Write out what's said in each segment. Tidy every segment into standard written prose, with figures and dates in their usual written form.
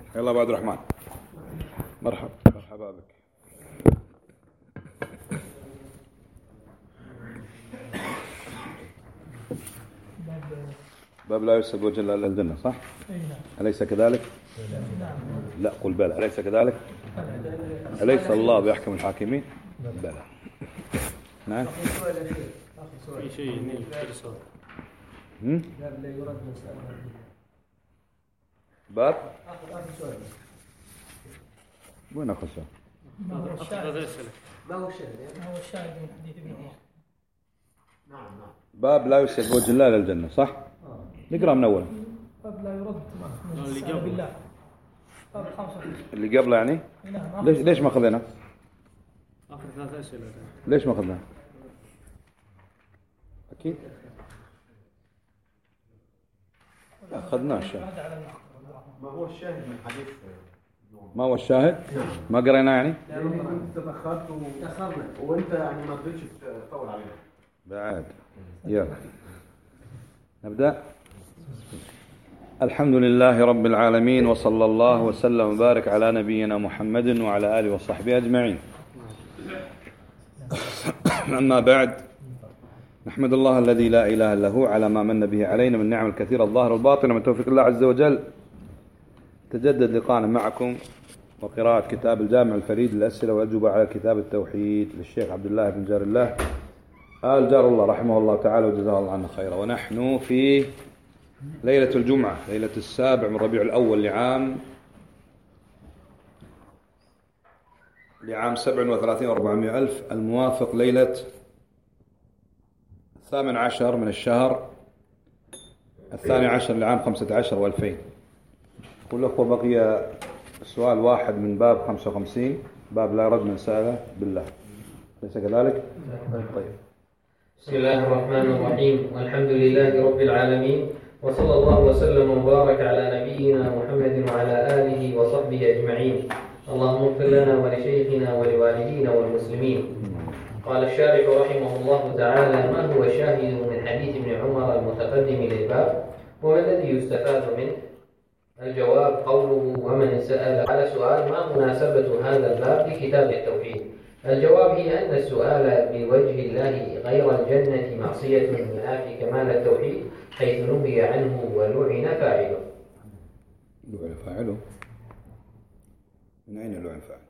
يلا أبو عبد الرحمن، مرحبا بك. باب لا يسأل وجه إلا الجنة، صح؟ أليس كذلك؟ لا قل بلى، أليس كذلك؟ أليس الله بيحكم الحاكمين؟ بلى. نعم. في شيء باب وين أخذ سؤال؟ ما هو الشاهد من حديث ابن عمر. نعم. باب لا يسأل وجه الله إلى الجنة، صح؟ نقرأ من أول. باب لا يرد من السأل بالله. باب 5 اللي قبله يعني؟ ليش ما خذينا؟ آخر 3 أسئلة. ليش ما خذنا؟ أكيد أخذناه الشاهد. ما هو الشاهد من حديث؟ ما هو الشاهد؟ ما قرينا يعني؟ لأنه كنت تأخرت وتأخرنا وأنت يعني ما بديتش تطول علينا. بعد يلا نبدأ. الحمد لله رب العالمين، وصلى الله وسلم وبارك على نبينا محمد وعلى آله وصحبه أجمعين. أما بعد، نحمد الله الذي لا إله إلا هو على ما من به علينا من نعم الكثيرة الظاهرة والباطنة من توفيق الله عز وجل. تجدد لقاءنا معكم وقراءة كتاب الجامع الفريد للأسئلة والأجوبة على كتاب التوحيد للشيخ عبد الله بن جار الله آل جار الله رحمه الله تعالى وجزاه الله عنا خيرا. ونحن في ليلة الجمعة، ليلة 7 من ربيع الأول لعام 37 و400 ألف، الموافق ليلة 18 من الشهر 12 لعام 15 و2000. كل أخوة بقي سؤال واحد من باب 55، باب لا يرد من سأل بالله، ليس كذلك؟ طيب. بسم الله الرحمن الرحيم، والحمد لله رب العالمين، وصلى الله وسلم وبارك على نبينا محمد وعلى آله وصحبه أجمعين. اللهم اغفر لنا ولشيخنا ولوالدينا والمسلمين. قال الشارح رحمه الله تعالى: ما هو الشاهد من حديث ابن عمر المتقدم للباب، وما الذي يستفاد منه؟ الجواب: قوله ومن سأل. على سؤال: ما مناسبة هذا الباب لكتاب التوحيد؟ الجواب هي أن السؤال بوجه الله غير الجنة معصية ينافي كمال التوحيد، حيث نهي عنه ولعن فاعله. لعن فاعله؟ من أين لعن فاعله؟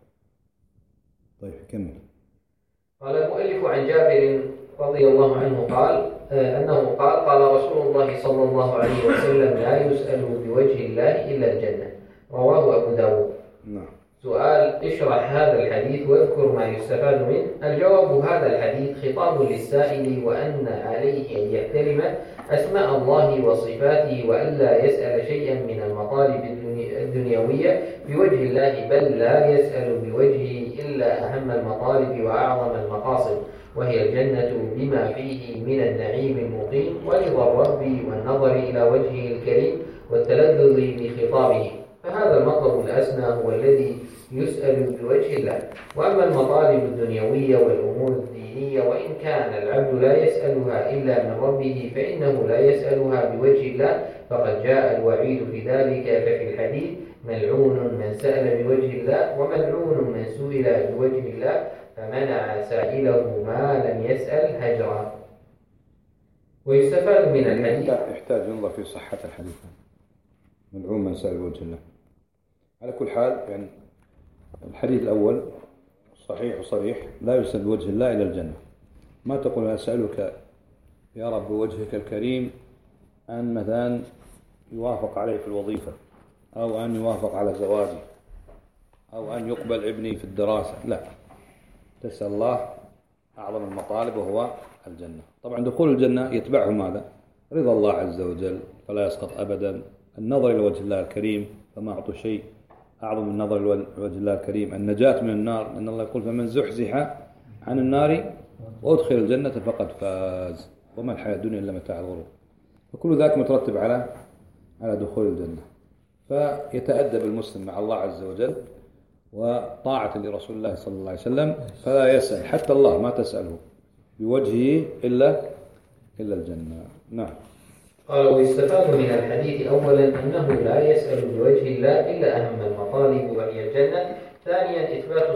طيب كمل. قال المؤلف عن جابر رضي الله عنه قال أنه قال رسول الله صلى الله عليه وسلم: لا يسأل بوجه الله إلا الجنة. رواه أبو داود. نعم. سؤال: اشرح هذا الحديث واذكر ما يستفاد منه. الجواب: هذا الحديث خطاب للسائل، وأن عليه أن يحترم أسماء الله وصفاته، وألا يسأل شيئا من المطالب الدنيوية بوجه الله، بل لا يسأل بوجهه إلا أهم المطالب وأعظم المقاصد، وهي الجنة بما فيه من النعيم المقيم ورضا الرب والنظر إلى وجهه الكريم والتلذذ بخطابه. فهذا المطلب الأسنى هو الذي يسأل بوجه الله. وأما المطالب الدنيوية والأمور الدينية، وإن كان العبد لا يسألها إلا من ربه، فإنه لا يسألها بوجه الله، فقد جاء الوعيد في ذلك. ففي الحديث: ملعون من سأل بوجه الله، وملعون من سئل بوجه الله، فمنع سائله ما لم يسأل هجرا. ويستفاد من الحديث، يحتاج ننظر في صحة الحديث، ملعون من سأل بوجه الله. على كل حال يعني الحديث الأول صحيح وصريح: لا يسأل بوجه الله إلى الجنة. ما تقول أسألك يا رب بوجهك الكريم أن مثلا يوافق علي في الوظيفة، أو أن يوافق على زواجي، أو أن يقبل ابني في الدراسة. لا، تسأل الله أعظم المطالب وهو الجنة. طبعا دخول الجنة يتبعه ماذا؟ رضا الله عز وجل، فلا يسقط أبدا. النظر إلى وجه الله الكريم، فما أعطوا شيء أعظم من النظر إلى وجه الله الكريم. النجاة من النار، لأن الله يقول: فمن زحزح عن النار وأدخل الجنة فقد فاز، وما الحياة الدنيا إلا متاع الغرور. فكل ذلك مترتب على دخول الجنة. فيتأدب المسلم مع الله عز وجل وطاعة لرسول الله صلى الله عليه وسلم، فلا يسأل حتى الله ما تسأله بوجهه إلا الجنة. نعم. قال: ويستفاد من الحديث أولا أنه لا يسأل بوجه الله إلا أهم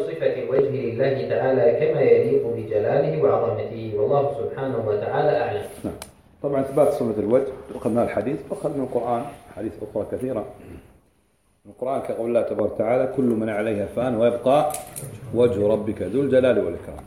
صفة الوجه لله تعالى كما يليق بجلاله وعظمته، والله سبحانه وتعالى أعلم. نعم. طبعا إثبات صفة الوجه أخذ من الحديث وأخذ من القرآن حديث أخرى كثيرة. القرآن كقول الله تبارك وتعالى: كل من عليها فان ويبقى وجه ربك ذو الجلال والإكرام.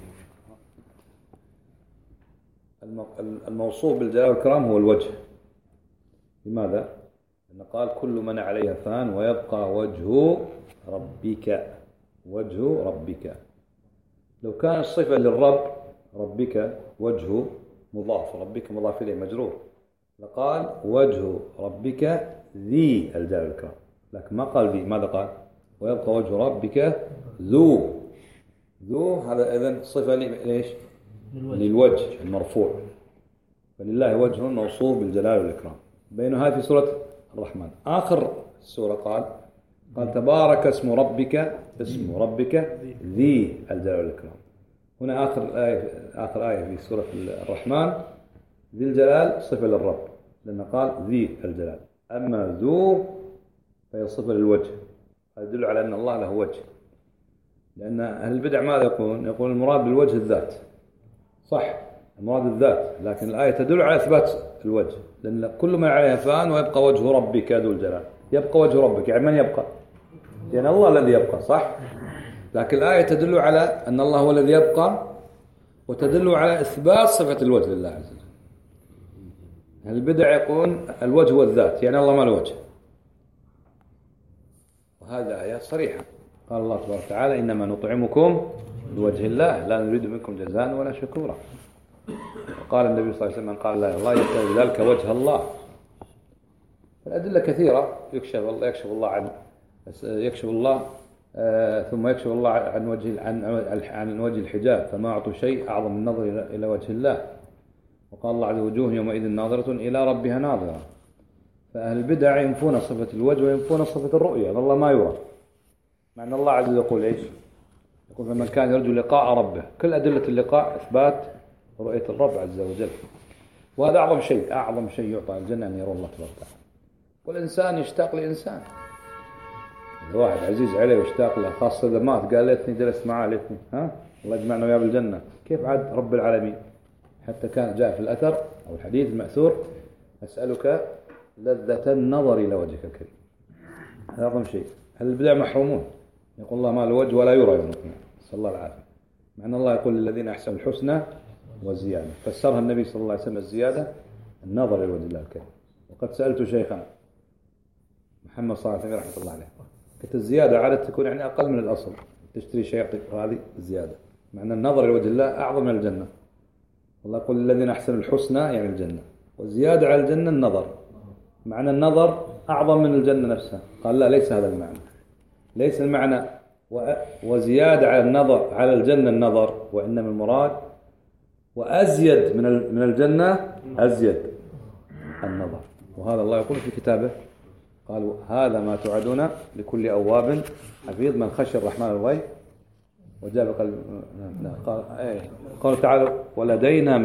الموصوف بالجلال والإكرام هو الوجه. لماذا؟ لأن قال: كل من عليها فان ويبقى وجه ربك. وجه ربك. لو كان الصفة للرب ربك وجهه مضاف، ربك مضاف إليه مجرور، لقال: وجه ربك ذي الجلال والإكرام. لكن ما قال ذي، ماذا قال؟ ويبقى وجه ربك ذو. هذا إذن صفة ليش؟ للوجه المرفوع. فلله وجه موصوف بالجلال والإكرام. بينها في سورة الرحمن. آخر السورة قال: تبارك اسم ربك ذي الجلال والإكرام. هنا آخر آية في سورة الرحمن ذي الجلال صفة للرب، لأن قال ذي الجلال. أما ذو فهي صفة للوجه. هذا يدل على أن الله له وجه. لأن أهل البدع ماذا يقولون؟ يقول المراد بالوجه الذات. صح، المراد الذات، لكن الآية تدل على إثبات الوجه، لأن كل ما عليها فان ويبقى وجه ربك ذو الجلال. يبقى وجه ربك، يعني من يبقى؟ يعني الله الذي يبقى، صح؟ لكن الآية تدل على أن الله هو الذي يبقى، وتدل على إثبات صفة الوجه لله عز وجل. أهل البدع يقولون الوجه والذات، يعني الله ما له وجه. وهذا آيات صريحة. قال الله تبارك وتعالى: إنما نطعمكم لوجه الله لا نريد منكم جزاء ولا شكورا. قال النبي صلى الله عليه وسلم: قال لا الله يكتب ذلك وجه الله. الأدلة كثيرة. يكشف الله ثم يكشف الله عن وجه الحجاب، فما أعطوا شيء أعظم من النظر إلى وجه الله. وقال الله عز وجل: يومئذ ناظرة إلى ربها ناظرة. فأهل البدع ينفون صفة الوجه وينفون صفة الرؤية، الله ما يرى. مع أن الله عز وجل يقول إيش؟ يقول: فمن كان يرجو لقاء ربه. كل أدلة اللقاء إثبات رؤية الرب عز وجل. وهذا أعظم شيء يعطى الجنة، أن يرى الله تبارك وتعالى. والإنسان يشتاق لإنسان. الواحد عزيز عليه واشتاق له، خاصة إذا مات قال: ليتني جلست معه، ليتني الله يجمعنا وياه بالجنة. كيف عاد رب العالمين؟ حتى كان جاء في الأثر أو الحديث المأثور: أسألك لذة النظر إلى وجهك الكريم. هذا أعظم شيء. هل البدع محرومون؟ يقول الله: ما له وجه ولا يرى يوم القيامة. نسأل الله العافية. مع أن الله يقول: للذين أحسنوا الحسنى وزيادة. فسرها النبي صلى الله عليه وسلم الزيادة النظر إلى وجه الله الكريم. وقد سألت شيخنا محمد صلى الله عليه وسلم رحمة الله عليه، قلت: الزيادة عادة تكون يعني أقل من الأصل، تشتري شيء يعطيك، هذه الزيادة. مع أن النظر إلى وجه الله أعظم من الجنة. الله يقول: للذين أحسنوا الحسنى يعني الجنة، والزيادة على الجنة النظر. معنى النظر أعظم من الجنة نفسها. قال: لا، ليس هذا المعنى. ليس المعنى وزيادة على النظر على الجنة النظر، وإنما المراد وأزيد من الجنة أزيد النظر. وهذا الله يقول في كتابه: قالوا: هذا ما توعدون لكل أواب حفيظ من خشي الرحمن الغيب وجاء قال تعالى: ولدينا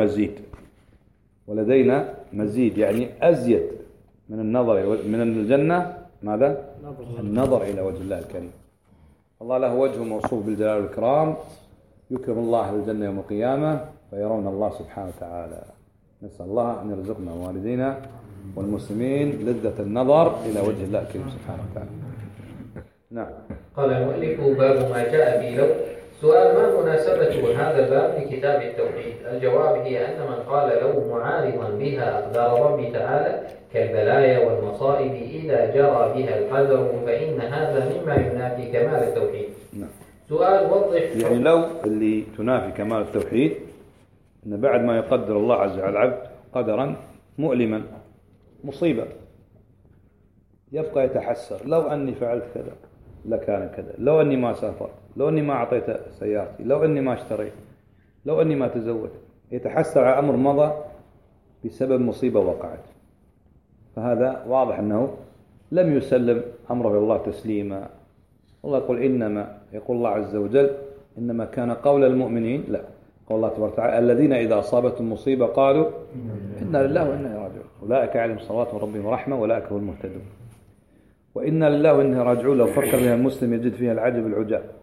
مزيد، يعني أزيد من النظر من الجنة. ماذا؟ النظر إلى وجه الله الكريم. الله له وجه موصوف بالجلال والإكرام، يكرم الله أهل الجنة يوم القيامة فيرون الله سبحانه وتعالى. نسأل الله أن يرزقنا والدينا والمسلمين لذة النظر إلى وجه الله الكريم سبحانه وتعالى. نعم. قال المؤلف: باب ما جاء في لو. سؤال: ما مناسبة هذا الباب لكتاب التوحيد؟ الجواب هي أن من قال لو معارضا بها أقدار ربي تعالى كالبلايا والمصائب إذا جرى بها القدر فإن هذا مما ينافي كمال التوحيد. نعم. سؤال: وضح. يعني لو اللي تنافي كمال التوحيد أن بعد ما يقدر الله عز وجل العبد قدرا مؤلما مصيبة يبقى يتحسر: لو أني فعلت كذا لكان كذا، لو أني ما سافرت، لو أني ما أعطيت سيارتي، لو أني ما اشتريت، لو أني ما تزوجت. يتحسر على أمر مضى بسبب مصيبة وقعت. فهذا واضح أنه لم يسلم أمره الله تسليما. الله يقول: إنما، يقول الله عز وجل: إنما كان قول المؤمنين، لا، قول الله تبارك وتعالى: الذين إذا أصابتهم مصيبة قالوا إنا لله وإنا إليه راجعون أولئك عليهم صلوات من ربهم ورحمة وأولئك هم المهتدون. وإنا لله وإنا راجعون لو فكر بها المسلم يجد فيها العجب العجاب.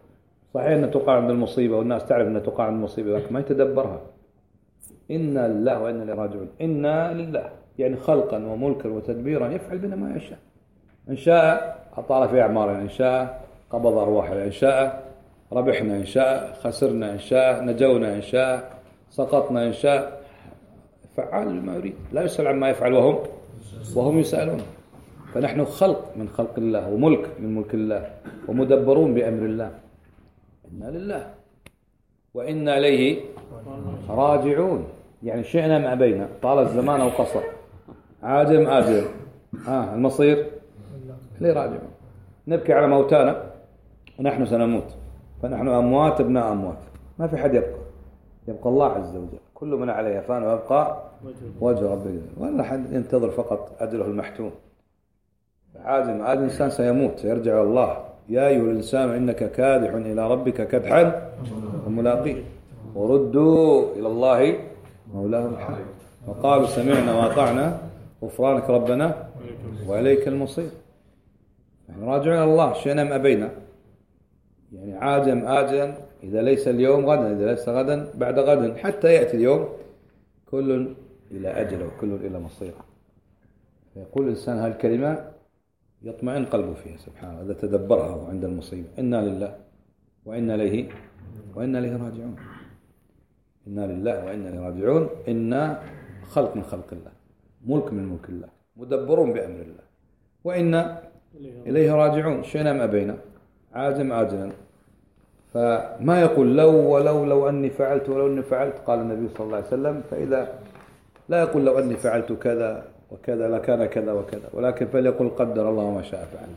صحيح أن تقع عند المصيبة والناس تعرف أن تقع عند المصيبة لكن ما يتدبرها. إنا لله وإنا إليه راجعون. إنا لله يعني خلقا وملكا وتدبيرا يفعل بنا ما يشاء. إن شاء أطال في أعمارنا، إن شاء قبض أرواحنا، إن شاء ربحنا، إن شاء خسرنا، إن شاء نجونا، إن شاء سقطنا، إن شاء. فعال لما يريد، لا يسأل عما يفعل وهم يسألون. فنحن خلق من خلق الله وملك من ملك الله ومدبرون بأمر الله. إنا لله وإنا إليه راجعون. يعني شئنا ما أبينا، طال الزمان أو قصر، عاجل آجل، المصير إليه راجعون. نبكي على موتانا ونحن سنموت، فنحن أموات ابناء أموات، ما في حد يبقى الله عز وجل. كل من عليها فان ويبقى وجه ربك، ولا حد ينتظر فقط أجله المحتوم. عادم الإنسان سيموت سيرجع إلى الله. يا أيها الإنسان إنك كادح إلى ربك كدحا وملاقيه وردوا إلى الله مولاهم الحق وقالوا سمعنا وأطعنا غفرانك ربنا وإليك المصير. نحن راجعون إلى الله شئنا أم أبينا. يعني عاجم آجلا، إذا ليس اليوم غدا، إذا ليس غدا بعد غد، حتى يأتي اليوم. كل إلى أجله وكل إلى مصيره. يقول الإنسان هالكلمة يطمئن قلبه فيها سبحانه إذا تدبرها عند المصيبة. إنا لله وإنا إليه راجعون. إنا لله وإنا إليه راجعون. إنا خلق من خلق الله، ملك من ملك الله، مدبرون بأمر الله، وإنا إليه راجعون. شئنا أم أبينا، عاجم آجلا. فما يقول لو أني فعلت ولو أني فعلت. قال النبي صلى الله عليه وسلم فإذا لا يقول لو أني فعلت كذا وكذا لكان كذا وكذا، ولكن فليقول قدر الله ما شاء فعل.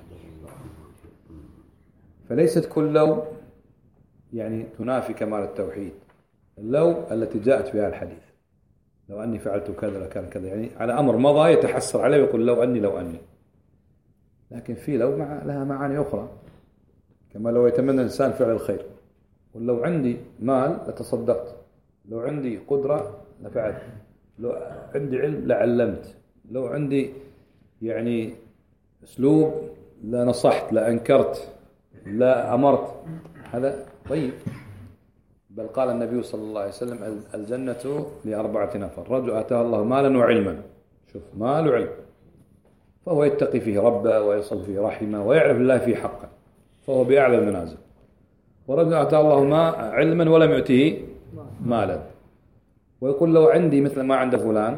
فليست كل لو يعني تنافي كمال التوحيد. اللو التي جاءت فيها الحديث لو أني فعلت كذا لكان كذا، يعني على أمر مضى يتحسر عليه ويقول لو أني. لكن في لو لها معاني أخرى، كما لو يتمنى الإنسان فعل الخير، ولو عندي مال لتصدقت، لو عندي قدرة لفعلت، لو عندي علم لعلمت، لو عندي يعني أسلوب لا نصحت لا أنكرت لا أمرت. هذا طيب. بل قال النبي صلى الله عليه وسلم الجنة ل4 نفر: رجل آتاه الله مالا وعلما. شوف، مال وعلم، فهو يتقي فيه ربه ويصل فيه رحمه ويعرف الله فيه حقا، فهو بأعلى المنازل. ورجل آتاه الله علما ولم يؤتيه مالا، ويقول لو عندي مثل ما عند فلان،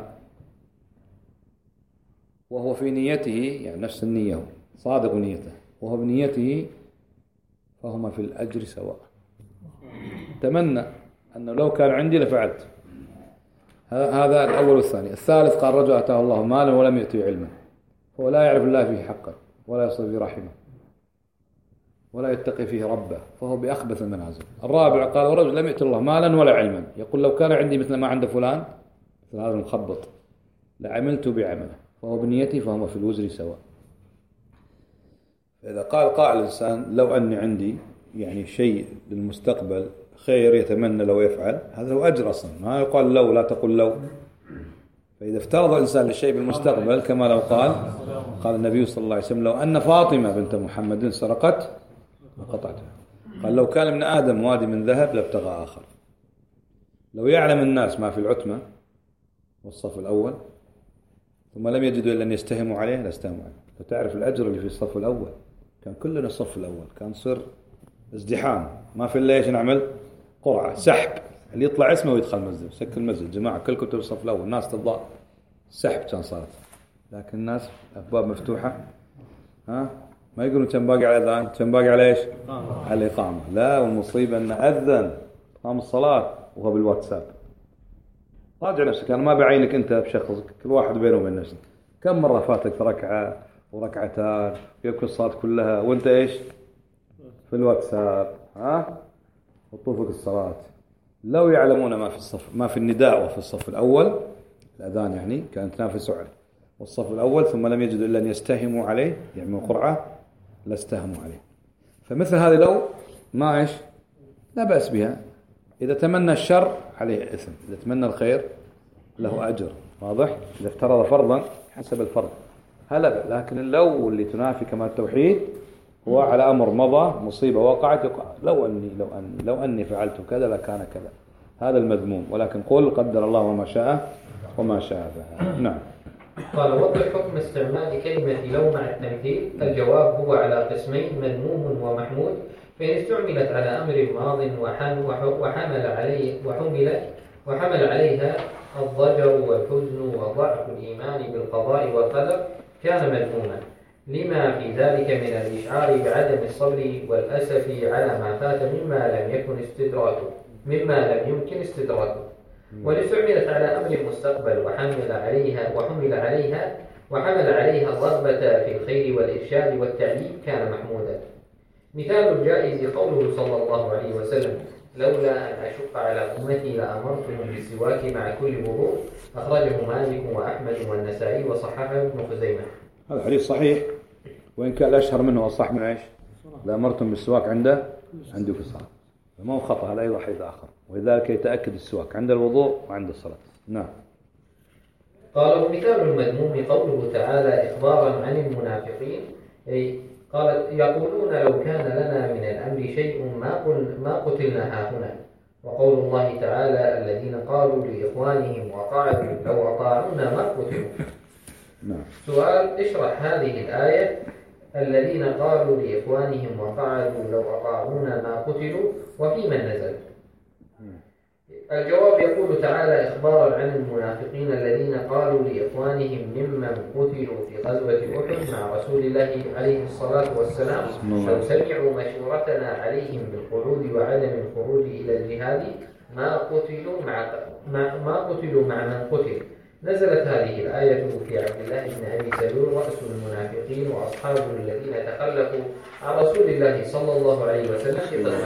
وهو في نيته يعني نفس النية، صادق نيته وهو بنيته، فهما في الأجر سواء. تمنى أنه لو كان عندي لفعلت. هذا الأول والثاني. الثالث قال: رجل آتاه الله مالا ولم يؤتيه علما، هو لا يعرف الله فيه حقا ولا يصل فيه رحمه ولا يتقي فيه ربه، فهو بأخبث المنازل. الرابع قال: ورجل لم يؤتي الله مالا ولا علما، يقول لو كان عندي مثل ما عند فلان، مثل هذا المخبط، لعملت بعمله، فهو بنيتي فهو في الوزر سواء. فإذا قال قائل الإنسان لو أني عندي يعني شيء للمستقبل خير يتمنى لو يفعل، هذا هو أجر أصلا. ما يقال لو، لا تقول لو. فإذا افترض الإنسان للشيء بالمستقبل كما لو قال النبي صلى الله عليه وسلم: لو أن فاطمة بنت محمد سرقت لقطعتها. قال: لو كان من آدم وادي من ذهب لابتغى آخر. لو يعلم الناس ما في العتمة والصف الأول ثم لم يجدوا إلا أن يستهموا عليه لاستهموا عليه. فتعرف الأجر اللي في الصف الأول، كان كلنا الصف الأول، كان صر ازدحام، ما في إلا إيش نعمل؟ قرعة سحب، اللي يطلع اسمه ويدخل المسجد، سكر المسجد، جماعة كلكم تبوا الصف الأول، الناس تضاء، سحب كان صارت. لكن الناس أبواب مفتوحة، ما يقولون كم باقي على الأذان، كم باقي على إيش؟ على الإقامة. لا، والمصيبة أن أذن قام الصلاة وهو بالواتساب. راجع نفسك، أنا ما بعينك أنت بشخصك، كل واحد بينه وبين نفسه. كم مرة فاتك ركعة وركعتان يبكي الصلاة كلها وأنت إيش؟ في الواتساب، وطوفك الصلاة. لو يعلمون ما في الصف، ما في النداء وفي الصف الأول، الأذان يعني كانت تنافس عليه، والصف الأول ثم لم يجدوا إلا أن يستهموا عليه، يعملوا قرعة، لاستهموا عليه. فمثل هذه لو ما إيش؟ لا بأس بها. إذا تمنى الشر عليه إثم، إذا تمنى الخير له أجر. واضح؟ إذا افترض فرضا حسب الفرض هلا. لكن اللو اللي تنافي كمال التوحيد هو على أمر مضى، مصيبة وقعت، لو أني فعلت كذا لكان كذا، هذا المذموم. ولكن قل قدر الله وما شاء فعل. نعم. قال: وضع حكم استعمال كلمة لو مع التمثيل. الجواب هو على قسمين: مذموم ومحمود. فإن استعملت على أمر ماض وحمل عليها الضجر والحزن وضعف الإيمان بالقضاء والقدر كان مذموما، لما في ذلك من الإشعار بعدم الصبر والأسف على ما فات مما لم يمكن استدراكه. وإن استعملت على أمر مستقبل وحمل عليها الرغبة في الخير والإرشاد والتعليم كان محمودا. مثال الجائز قوله صلى الله عليه وسلم: لولا أن أشق على أمتي لأمرتهم بالسواك مع كل وضوء. أخرجه مالك وأحمد والنسائي وصححه ابن خزيمة. هذا حديث صحيح، وإن كان الأشهر منه والصح من إيش؟ لأمرتم بالسواك عنده في الصلاة، فما هو خطأ، هذا أيضا حديث آخر، ولذلك يتأكد السواك عند الوضوء وعند الصلاة. نعم. قال: ومثال المذموم قوله تعالى إخبارا عن المنافقين، قال: يقولون لو كان لنا من الأمر شيء ما قتلنا هاهنا. وقول الله تعالى: الذين قالوا لإخوانهم وقعدوا لو أطاعونا ما قتلوا. سؤال: اشرح هذه الآية: الذين قالوا لإخوانهم وقعدوا لو أطاعونا ما قتلوا، وفي من نزل؟ الجواب: يقول تعالى إخبارا عن المنافقين الذين قالوا لإخوانهم ممن قتلوا في غزوة أحد مع رسول الله عليه الصلاة والسلام: لو سمعوا مشورتنا عليهم بالقعود وعدم الخروج إلى الجهاد ما قتلوا مع من قتل. نزلت هذه الآية في عبد الله بن أبي سلول رأس المنافقين وأصحابه الذين تخلفوا عن رسول الله صلى الله عليه وسلم في غزوة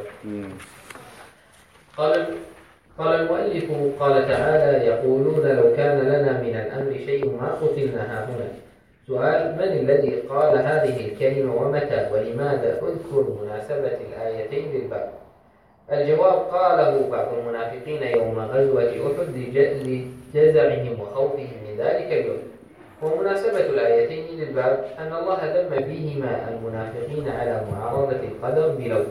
أحد. قال المؤلف: قال تعالى: يقولون لو كان لنا من الأمر شيء ما قتلنا هاهنا. سؤال: من الذي قال هذه الكلمة ومتى ولماذا؟ أذكر مناسبة الآيتين للباب. الجواب: قاله بعض المنافقين يوم غزوة أحد لجزعهم وخوفهم من ذلك اليوم. ومناسبة الآيتين للباب أن الله ذم فيهما المنافقين على معارضة القدر بلو.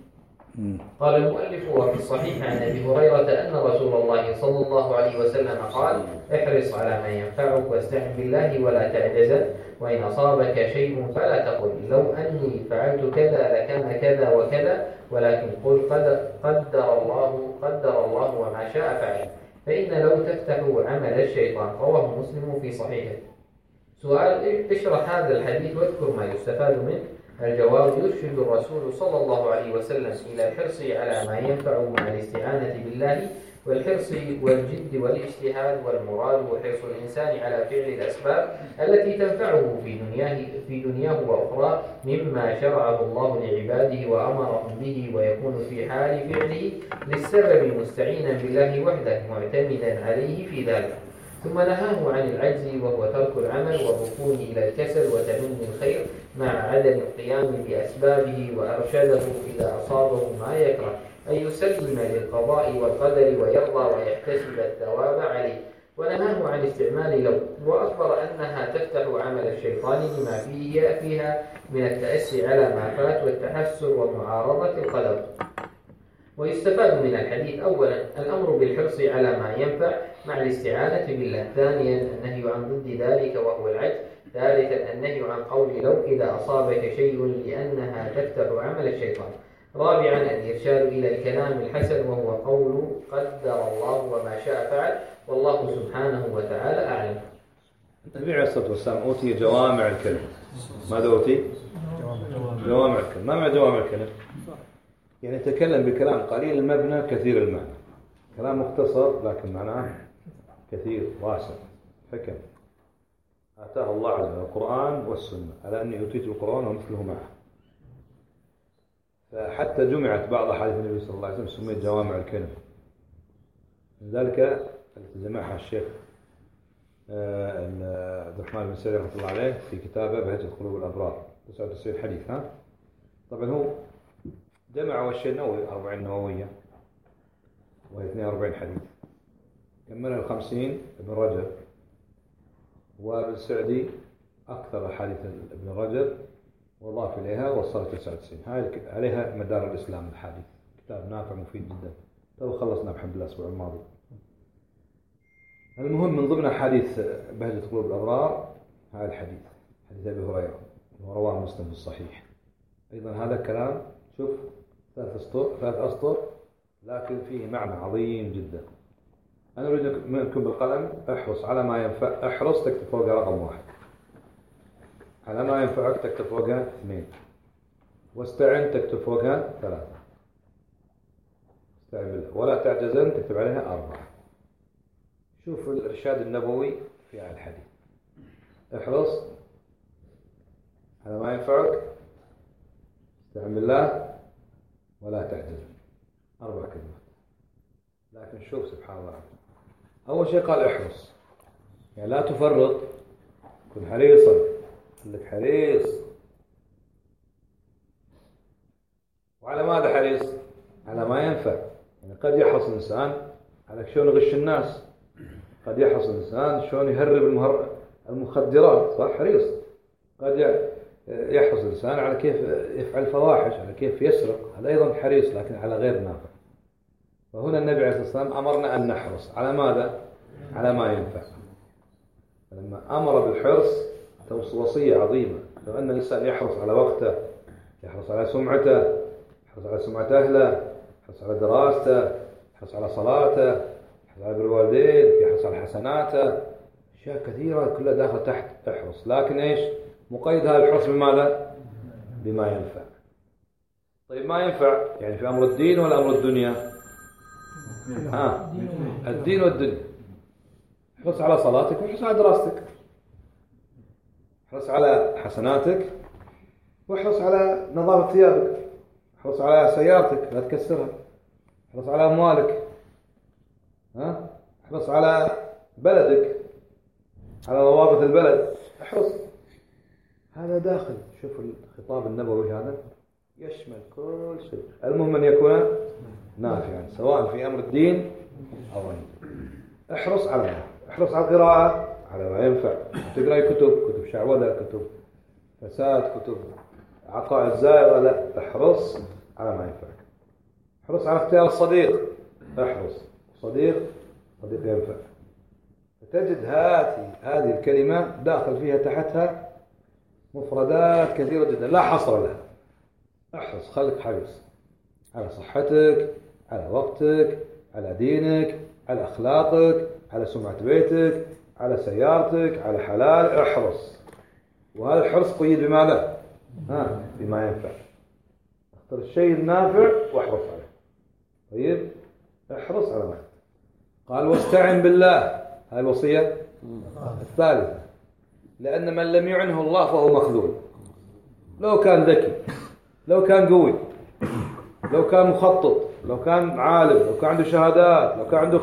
قال المؤلف: وفي الصحيح عن أبي هريرة أن رسول الله صلى الله عليه وسلم قال: احرص على ما ينفعك واستعن بالله ولا تعجز، وإن أصابك شيء فلا تقل لو أني فعلت كذا لكان كذا وكذا، ولكن قل قدر الله وما شاء فعل، فإن لو تفتح عمل الشيطان. رواه مسلم في صحيحه. سؤال: اشرح هذا الحديث واذكر ما يستفاد منه. الجواب: يرشد الرسول صلى الله عليه وسلم إلى الحرص على ما ينفع مع الاستعانة بالله، والحرص والجد والاجتهاد، والمراد حرص الإنسان على فعل الأسباب التي تنفعه في دنياه وأخرى مما شرعه الله لعباده وأمرهم به، ويكون في حال فعله للسبب مستعينا بالله وحده معتمدا عليه في ذلك. ثم نهاه عن العجز وهو ترك العمل والركون إلى الكسل وتمني الخير مع عدم القيام بأسبابه، وأرشده إذا أصابه ما يكره أن يسلم للقضاء والقدر ويرضى ويحتسب الثواب عليه. ونهاه عن استعمال لو، وأخبر أنها تفتح عمل الشيطان لما فيها من التأسي على ما فات والتحسر ومعارضة القدر. ويستفاد من الحديث: أولا الأمر بالحرص على ما ينفع مع الاستعانة بالله. ثانيا النهي عن ضد ذلك وهو العجز. ثالثا النهي عن قول لو إذا أصابك شيء لأنها تفتح عمل الشيطان. رابعا الإرشاد إلى الكلام الحسن وهو قول قدر الله وما شاء فعل، والله سبحانه وتعالى أعلم. النبي عليه الصلاة والسلام أوتي جوامع الكلم. ماذا أوتي؟ جوامع الكلم. ما معنى جوامع الكلم؟ يعني يتكلم بكلام قليل المبنى كثير المعنى، كلام مختصر لكن معناه كثير واسع. حكم آتاه الله على القرآن والسنة، على أني أوتيت القرآن ومثله معه. فحتى جمعت بعض أحاديث النبي صلى الله عليه وسلم سميت جوامع الكلم. من ذلك التي جمعها الشيخ عبد الرحمن بن سعيد رحمه الله عليه في كتابه بهجة قلوب الأبرار 99 حديث. طبعا هو جمع والشيء النووي 40 نووية وهي 42 حديث، كملها 50 ابن رجب، وابن السعدي أكثر أحاديث ابن رجب وضاف إليها وصلت 99. هاي عليها مدار الإسلام الحديث، كتاب نافع مفيد جدا، تو خلصنا بحمد الله الأسبوع الماضي. المهم من ضمن حديث بهجة قلوب الأبرار هذا الحديث، حديث أبي هريرة ورواه مسلم في الصحيح. أيضا هذا الكلام شوف 3 أسطر لكن فيه معنى عظيم جدا. أنا أريد منكم بالقلم احرص على ما ينفع، احرص تكتب فوقها رقم 1، على ما ينفعك تكتب فوقها 2، واستعن تكتب فوقها 3، استعن بالله ولا تعجزن تكتب عليها 4. شوف الإرشاد النبوي في هذا الحديث، احرص على ما ينفعك، استعن بالله ولا تعجزن، 4 كلمات. لكن شوف سبحان الله، أول شيء قال احرص، يعني لا تفرط، كن حريصا، خليك حريص. وعلى ماذا حريص؟ على ما ينفع. يعني قد يحرص الإنسان على شلون يغش الناس، قد يحرص الإنسان شلون يهرب المخدرات، صح؟ حريص. قد يحرص الإنسان على كيف يفعل الفواحش، على كيف يسرق، هذا أيضا حريص لكن على غير نافع. فهنا النبي عليه الصلاة والسلام أمرنا أن نحرص على ماذا؟ على ما ينفع. فلما أمر بالحرص وصية عظيمة، لو أن الإنسان يحرص على وقته، يحرص على سمعته، يحرص على سمعة أهله، يحرص على دراسته، يحرص على صلاته، يحرص على بر الوالدين، يحرص على حسناته، أشياء كثيرة كلها داخل تحت احرص. لكن إيش؟ مقيد هذا الحرص بماذا؟ بما ينفع. طيب ما ينفع يعني في أمر الدين ولا أمر الدنيا؟ الدين والدنيا. احرص على صلاتك واحرص على دراستك، احرص على حسناتك واحرص على نظافة ثيابك، احرص على سيارتك لا تكسرها، احرص على أموالك، احرص على بلدك، على نظافة البلد، احرص. هذا داخل. شوف الخطاب النبوي هذا يشمل كل شيء، المهم أن يكون نافعا سواء في أمر الدين أو غيره. احرص على ما، احرص على القراءة على ما ينفع، تقرأ كتب شعوذة، كتب فساد، كتب عقائد زائغة، لا، احرص على ما ينفعك. احرص على اختيار الصديق، احرص صديق ينفع. فتجد هذه الكلمة داخل فيها تحتها مفردات كثيرة جدا لا حصر لها. احرص، خليك حريص على صحتك، على وقتك، على دينك، على أخلاقك، على سمعة بيتك، على سيارتك، على حلال، احرص. وهذا الحرص قيد بماذا؟ بما ينفع. اختر الشيء النافع واحرص عليه. طيب احرص على ما. قال واستعن بالله، هذه الوصية الثالثة، لأن من لم يعنه الله فهو مخذول. لو كان ذكي، لو كان قوي، لو كان مخطط، لو كان عالم، لو كان عنده شهادات، لو كان عنده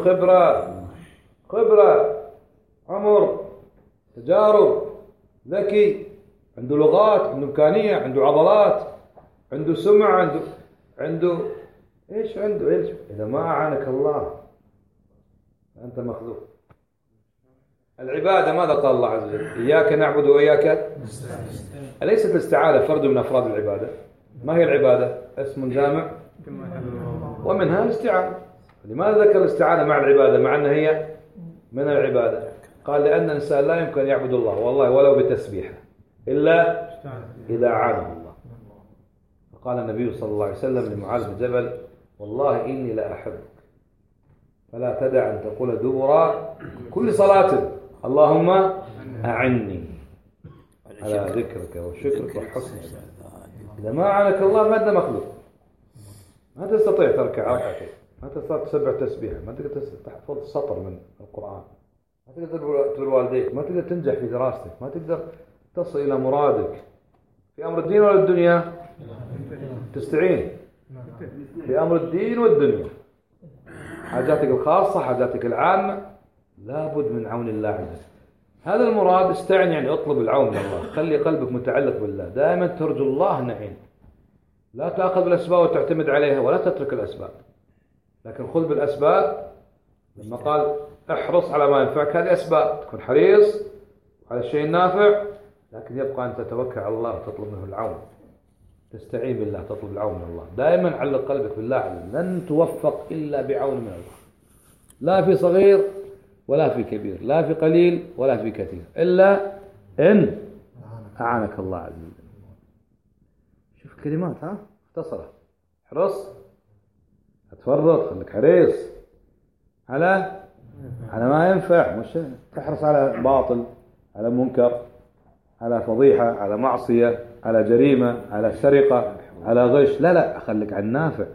خبرة، عمر، تجارب، ذكي، عنده لغات، عنده إمكانية، عنده عضلات، عنده سمعة، عنده إيش، إذا ما أعانك الله أنت مخذول. العبادة ماذا قال الله عز وجل؟ إياك نعبد وإياك نستعين. أليست الاستعانة فرد من أفراد العبادة؟ ما هي العبادة؟ اسم جامع ومنها الاستعانة. لماذا ذكر الاستعانة مع العبادة مع أنها هي من العبادة؟ قال لأن الإنسان لا يمكن أن يعبد الله والله ولو بتسبيحه إلا إذا عانه الله. فقال النبي صلى الله عليه وسلم لمعاذ بن جبل والله إني لا أحبك فلا تدع أن تقول دبر كل صلاة اللهم أعني على ذكرك وشكرك وحسن عبادتك. إذا ما أعانك الله ما أنت مخلوق، ما تستطيع تركع ركعتين، ما تستطيع تسبح تسبيحة، ما تقدر تحفظ سطر من القرآن، ما تقدر تبر والديك، ما تقدر تنجح في دراستك، ما تقدر تصل إلى مرادك في أمر الدين ولا الدنيا. تستعين في أمر الدين والدنيا، حاجاتك الخاصة، حاجاتك العامة، لابد من عون الله عز وجل. هذا المراد. استعن يعني اطلب العون من الله، خلي قلبك متعلق بالله، دائما ترجو الله نعين، لا تأخذ بالأسباب وتعتمد عليها ولا تترك الأسباب، لكن خذ بالأسباب. لما قال احرص على ما ينفعك، هذه أسباب، تكون حريص على الشيء النافع لكن يبقى أن تتوكل على الله وتطلب منه العون، تستعين بالله، تطلب العون من الله. دائما علق قلبك بالله، لن توفق إلا بعون من الله، لا في صغير ولا في كبير، لا في قليل ولا في كثير، إلا إن أعانك الله عز وجل. شوف الكلمات، ها اختصرت. احرص، اتفرط، خليك حريص على ما ينفع، مش تحرص على باطل، على منكر، على فضيحة، على معصية، على جريمة، على سرقة، على غش. لا، خليك على النافع.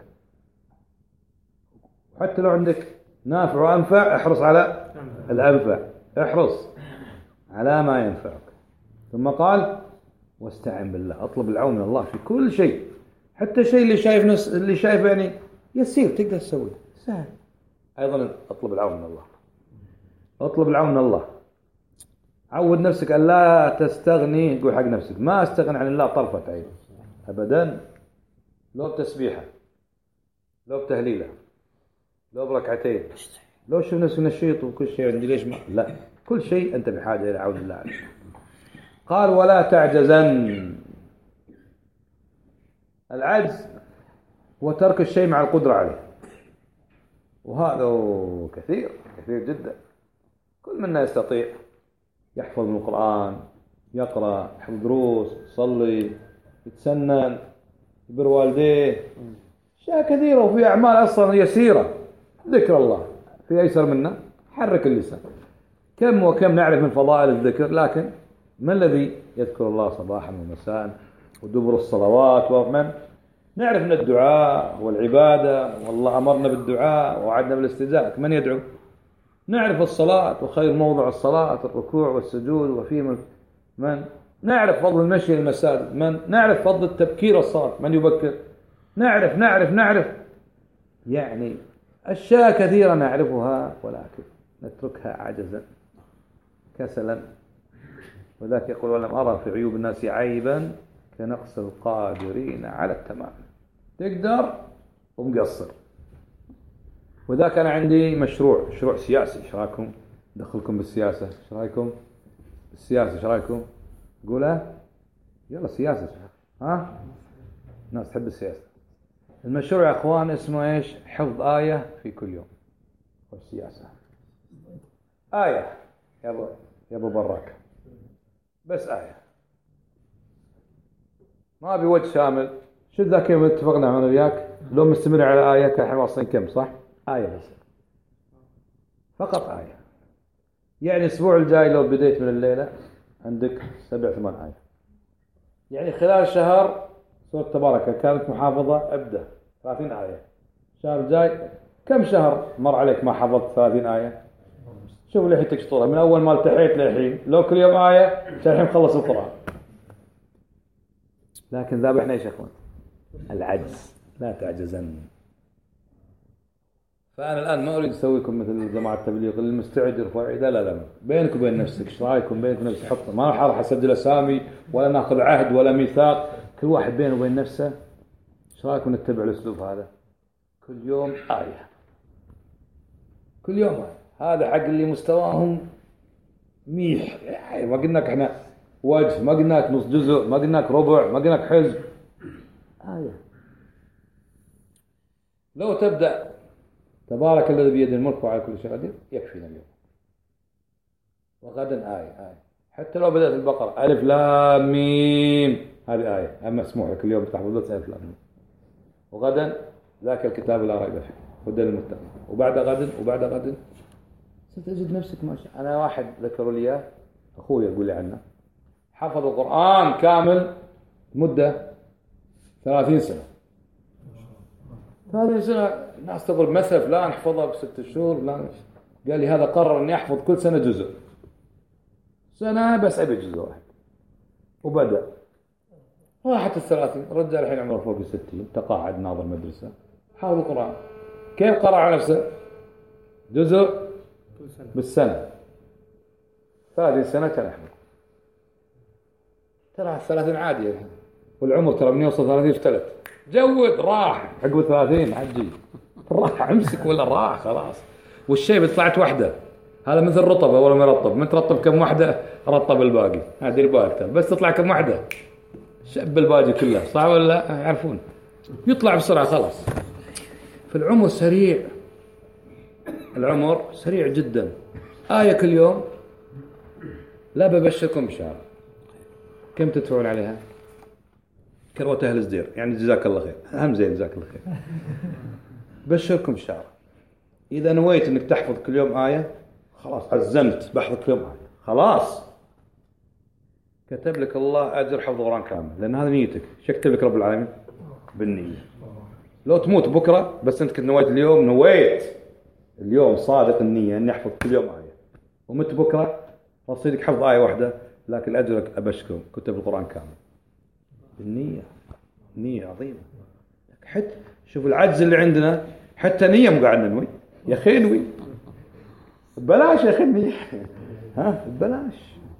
حتى لو عندك نافع وأنفع، احرص على الأنفع، احرص على ما ينفعك. ثم قال واستعن بالله، اطلب العون من الله في كل شيء، حتى الشيء اللي شايف يعني يسير تقدر تسويه سهل، أيضا اطلب العون من الله. اطلب العون من الله. عود نفسك أن لا تستغني، قول حق نفسك ما استغنى عن الله طرفة عين أبدا، لو بتسبيحة، لو بتهليلة، لو بركعتين، لو شوف نفسك نشيط وكل شيء عندي ليش ما لا، كل شيء أنت بحاجة إلى عون الله عليك. قال ولا تعجزن. العجز هو ترك الشيء مع القدرة عليه، وهذا كثير جدا. كل منا يستطيع يحفظ من القرآن، يقرأ، يحفظ دروس، يصلي، يتسنن، يبر والديه، أشياء كثيرة، وفي أعمال أصلا يسيرة. ذكر الله في أيسر منا، حرك اللسان. كم وكم نعرف من فضائل الذكر، لكن ما الذي يذكر الله صباحا ومساء ودبر الصلوات؟ ومن نعرف من الدعاء والعبادة، والله أمرنا بالدعاء ووعدنا بالاستجابة. من يدعو؟ نعرف الصلاة وخير موضع الصلاة الركوع والسجود، وفي من نعرف فضل المشي المساجد، من نعرف فضل التبكير الصلاة، من يبكر، نعرف يعني أشياء كثيرة نعرفها، ولكن نتركها عجزا كسلا. وذاك يقول ولم أرى في عيوب الناس عيبا كنقص القادرين على التمام. تقدر ومقصر. وذاك أنا عندي مشروع سياسي، ايش رايكم ندخلكم بالسياسة؟ ايش رايكم بالسياسة؟ ايش رايكم؟ قولها يلا سياسة، ها الناس تحب السياسة. المشروع يا اخوان اسمه ايش؟ حفظ آية في كل يوم. والسياسة آية يا ابو براك، بس آية، ما بوجه شامل. شو ذا كيف اتفقنا أنا وياك؟ لو مستمر على آية كان واصلين كم صح؟ آية بس، فقط آية. يعني الأسبوع الجاي لو بديت من الليلة عندك 7-8 آية. يعني خلال شهر سورة تبارك كانت محافظة، ابدأ 30 آية. الشهر الجاي كم شهر مر عليك ما حفظت 30 آية؟ شوف لحيتك شطورها من أول ما التحيت للحين، لو كل يوم آية الحين مخلص القرآن. لكن ذابحنا ايش يا اخوان؟ العجز. لا تعجزن. فأنا الآن ما أريد أسويكم مثل جماعة التبليغ اللي المستعد يرفع يده، لا بينك وبين نفسك. ايش رايكم بينك وبين نفسك؟ حط، ما راح أسجل أسامي ولا ناخذ عهد ولا ميثاق، كل واحد بينه وبين نفسه. ايش رايكم نتبع الأسلوب هذا؟ كل يوم آية، كل يوم آية. هذا حق اللي مستواهم ميح، يعني ما قلناك احنا وجه، ما قلناك نص جزء، ما قلناك ربع، ما قلناك حزب. آية. لو تبدأ تبارك الذي بيده الملك وعلى كل شيء قدير يكفينا اليوم، وغدا آية. حتى لو بدأت البقرة ألف لام ميم، هذه آية مسموح لك اليوم تحفظ بس ألف لام ميم. وغدا ذاك الكتاب لا ريب فيه هدى للمتقين. وبعد غد ستجد نفسك ماشي. أنا واحد ذكروا لي إياه، أخوي يقول لي عنه، حفظ القرآن كامل مدة 30 سنة. 30 سنة الناس تضرب مثل فلان حفظها ب6 شهور، فلان قال لي هذا قرر أن يحفظ كل سنة جزء، سنة بس أبي جزء واحد. وبدأ راحت 30، رجع الحين عمره فوق 60، تقاعد ناظر مدرسة، حافظ القرآن. كيف قرأ على نفسه؟ جزء بالسنة. 30 سنة كان يحفظ. ترى 30 عادي الحين، والعمر ترى من يوصل 30 افتلت. جود راح عقب 30 عجي راح امسك ولا راح خلاص. والشيء طلعت واحدة، هذا مثل رطبة ولا مرطب، من ترطب كم واحدة رطب الباقي، هذه بالك بس تطلع كم واحدة شب الباقي كله، صح ولا لا؟ يعرفون يطلع بسرعة خلاص. فالعمر سريع، العمر سريع جدا. آية كل يوم لا ببشركم بشهر، كم تدفعون عليها؟ كروة أهل الزدير، يعني جزاك الله خير، أهم زين جزاك الله خير. بشركم بشهر، إذا نويت أنك تحفظ كل يوم آية خلاص عزمت بحفظ كل يوم آية، خلاص كتب لك الله أجر حفظ القرآن كامل، لأن هذا نيتك. شو يكتب لك رب العالمين؟ بالنية. لو تموت بكرة بس أنت كنت نويت اليوم، نويت اليوم صادق النية أن يحفظ كل يوم آية، ومت بكرة رصيدك حفظ آية واحدة، لكن أجرك أبشكم كتب القرآن كامل بالنية. نية عظيمة. حتى شوف العجز اللي عندنا، حتى نية مو قاعد ننوي يا أخي، انوي ببلاش يا أخي النية، ها ببلاش.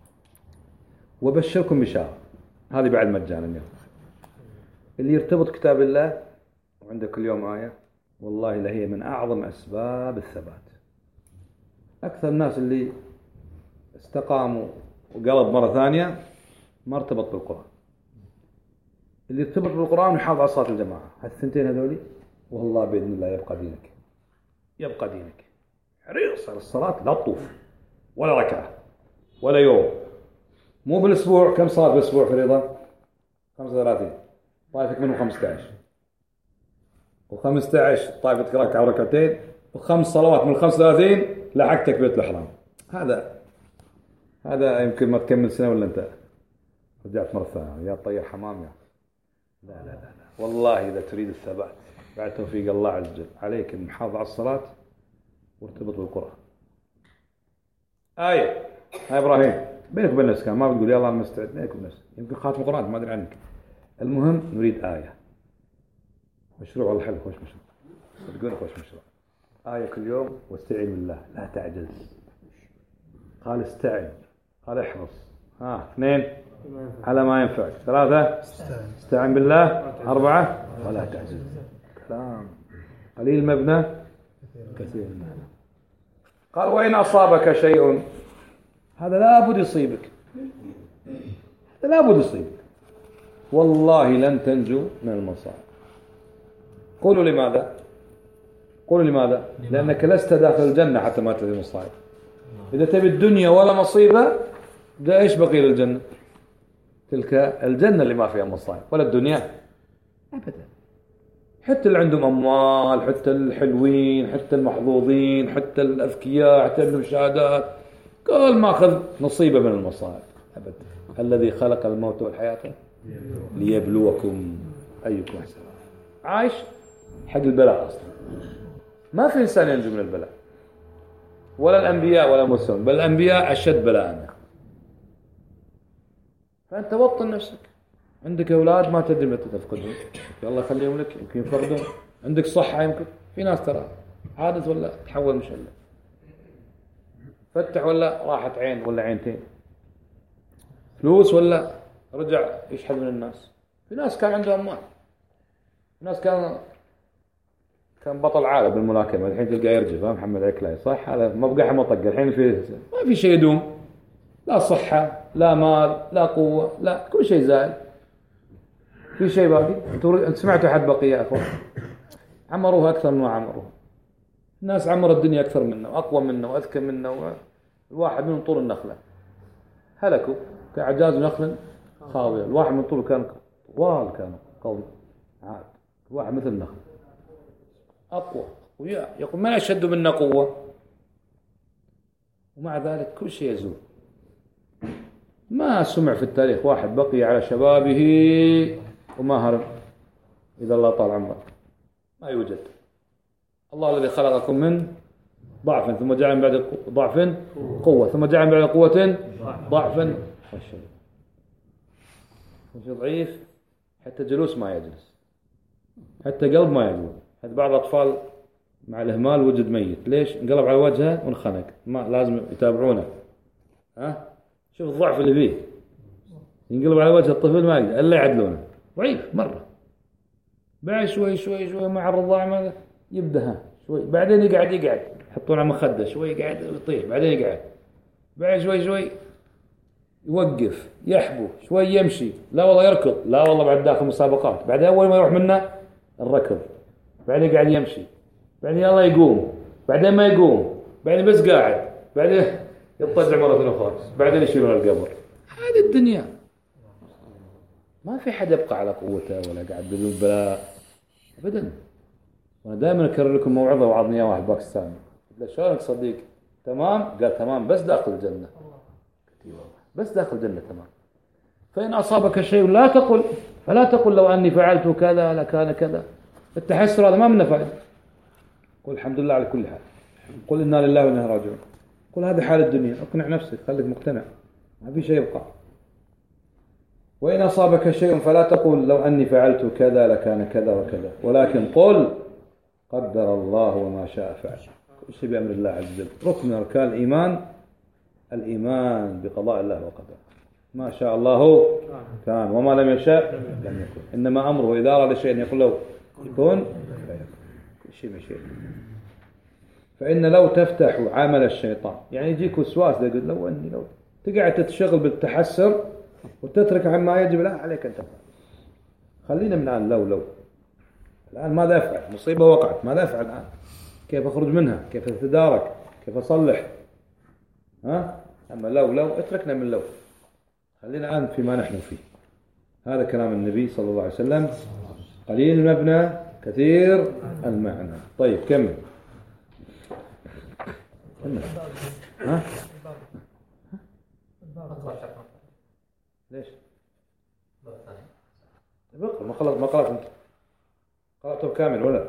وبشركم بشهر، هذه بعد مجانا يا اللي يرتبط كتاب الله وعنده كل يوم آية، والله لهي من أعظم أسباب الثبات. أكثر الناس اللي استقاموا وقلب مرة ثانية ما ارتبط بالقرآن. اللي يرتبط بالقرآن ويحافظ على صلاة الجماعة، هالثنتين هذولي والله بإذن الله يبقى دينك، يبقى دينك. حريص على الصلاة، لا تطوف ولا ركعة ولا يوم. مو بالأسبوع، كم صلاة بالأسبوع فريضة؟ 35، طائفك منهم 15، و15 طائفتك ركعة وركعتين، و5 صلوات من 35 لحقتك بيت الإحرام. هذا يمكن ما تكمل سنة ولا أنت رجعت مرة ثانية يا طير حمام يا. لا لا لا لا، والله إذا تريد الثبات بعد توفيق الله عز وجل عليك المحافظة على الصلاة وارتبط بالقرآن. آية هاي إبراهيم بينك وبين نفسك، ما بتقول يلا أنا مستعد، بينك وبين نفسك، يمكن خاتم القرآن ما أدري عنك. المهم نريد آية. مشروع والله حلو، خوش مشروع، صدقوني خوش مشروع. آية كل يوم، واستعين بالله لا تعجز. قال استعن، قال احرص، 2 على ما ينفعك، 3 استعن بالله، 4 ولا تعجز. كلام قليل مبنى كثير المعنى. قال وإن أصابك شيء، هذا لا بد يصيبك، هذا لا بد يصيبك، والله لن تنجو من المصائب. قولوا لماذا؟ قولوا لماذا؟ لأنك لست داخل الجنة حتى ما تجد المصائب. إذا تبي الدنيا ولا مصيبة، ده إيش بقي للجنة؟ تلك الجنة اللي ما فيها مصائب، ولا الدنيا أبدا. حتى اللي عندهم أموال، حتى الحلوين، حتى المحظوظين، حتى الأذكياء، حتى المشاهدات، كل ما أخذ نصيبه من المصائب أبدا. الذي خلق الموت والحياة ليبلوكم أيكم أحسن. عايش حق البلاء أصلا، ما في إنسان ينجو من البلاء، ولا الأنبياء ولا المرسلون، بل الأنبياء أشد بلاء. فأنت وطن نفسك. عندك أولاد ما تدري متى تفقدهم، الله يخليهم لك، يمكن يفقدهم. عندك صحة، يمكن في ناس ترى عادت ولا تحول مشلة، فتح ولا راحت عين ولا عينتين، فلوس ولا رجع يشحذ من الناس. في ناس كان عنده أموال، في ناس كان بطل عالم بالملاكمة، الحين تلقى يرجف، محمد عكلاي صح، هذا ما بقى حمى طق. الحين ما في شيء يدوم، لا صحة لا مال لا قوة، لا كل شيء زائل. في شيء باقي؟ أنت سمعتوا حد بقي يا أخوان؟ عمروها أكثر مما عمروها. الناس عمر الدنيا أكثر منا وأقوى منا وأذكى منا، الواحد منهم طول النخلة هلكوا كأعجاز نخل خاوية. الواحد من طوله كان طوال، كان قوي عاد، الواحد مثل النخل أقوى ويا يقول من أشد منا قوة، ومع ذلك كل شيء يزول. ما سمع في التاريخ واحد بقي على شبابه وما هرب إذا الله طال عمره، ما يوجد. الله الذي خلقكم من ضعف ثم جعل من بعد ضعف قوة ثم جعل من بعد قوة ضعفا والشيء ضعيف، حتى جلوس ما يجلس، حتى قلب ما يقول. حتى بعض الأطفال مع الإهمال وجد ميت، ليش؟ انقلب على وجهه وانخنق، ما لازم يتابعونه. شوف الضعف اللي فيه، ينقلب على وجه الطفل ما يقدر الا يعدلونه، ضعيف مره. بعد شوي شوي شوي مع الرضاعه يبدا شوي، بعدين يقعد يحطون على مخدة شوي، يقعد يطيح، بعدين يقعد، بعد شوي يوقف، يحبو شوي، يمشي، لا والله يركض، لا والله بعد داخل مسابقات، بعدين أول ما يروح منه الركض، بعدين يقعد يمشي، بعدين يلا يقوم، بعدين ما يقوم، بعدين بس قاعد، بعدين يضطجع مرة أخرى، بعدين يشيلون القبر. هذه الدنيا، ما في حد يبقى على قوته ولا قاعد بدون بلاء أبدا. وأنا دائما أكرر لكم موعظة وعظني إياها واحد باكستاني، قلت له شلونك صديق؟ تمام؟ قال تمام بس داخل الجنة. بس داخل الجنة تمام. فإن أصابك شيء فلا تقل لو أني فعلت كذا لكان كذا. التحسر هذا ما منه فائدة. قل الحمد لله على كل حال، قل إنا لله وإنا راجعون، قل هذه حال الدنيا، اقنع نفسك، خليك مقتنع، ما في شيء يبقى. وإن أصابك شيء فلا تقل لو أني فعلت كذا لكان كذا وكذا، ولكن قل قدر الله وما شاء فعل. كل شيء بأمر الله عز وجل. ركن من أركان الإيمان بقضاء الله وقدره. ما شاء الله كان وما لم يشاء لم يكن. إنما أمره إذا أراد شيئا يقول له كن فيكون. كل شيء من شيء. فإن لو تفتح عمل الشيطان، يعني يجيك وسواس يقول لو تقعد تتشغل بالتحسر وتترك عما يجب، لا عليك أن تفعل. خلينا من الآن لو الآن ماذا أفعل؟ مصيبة وقعت، ماذا أفعل الآن؟ كيف أخرج منها؟ كيف أتدارك؟ كيف أصلح؟ أما لو اتركنا من لو، خلينا الآن فيما نحن فيه. هذا كلام النبي صلى الله عليه وسلم، قليل المبنى كثير المعنى. طيب كمل. ليش؟ بقرأ ما قرأت أنت؟ قرأته كامل ولا؟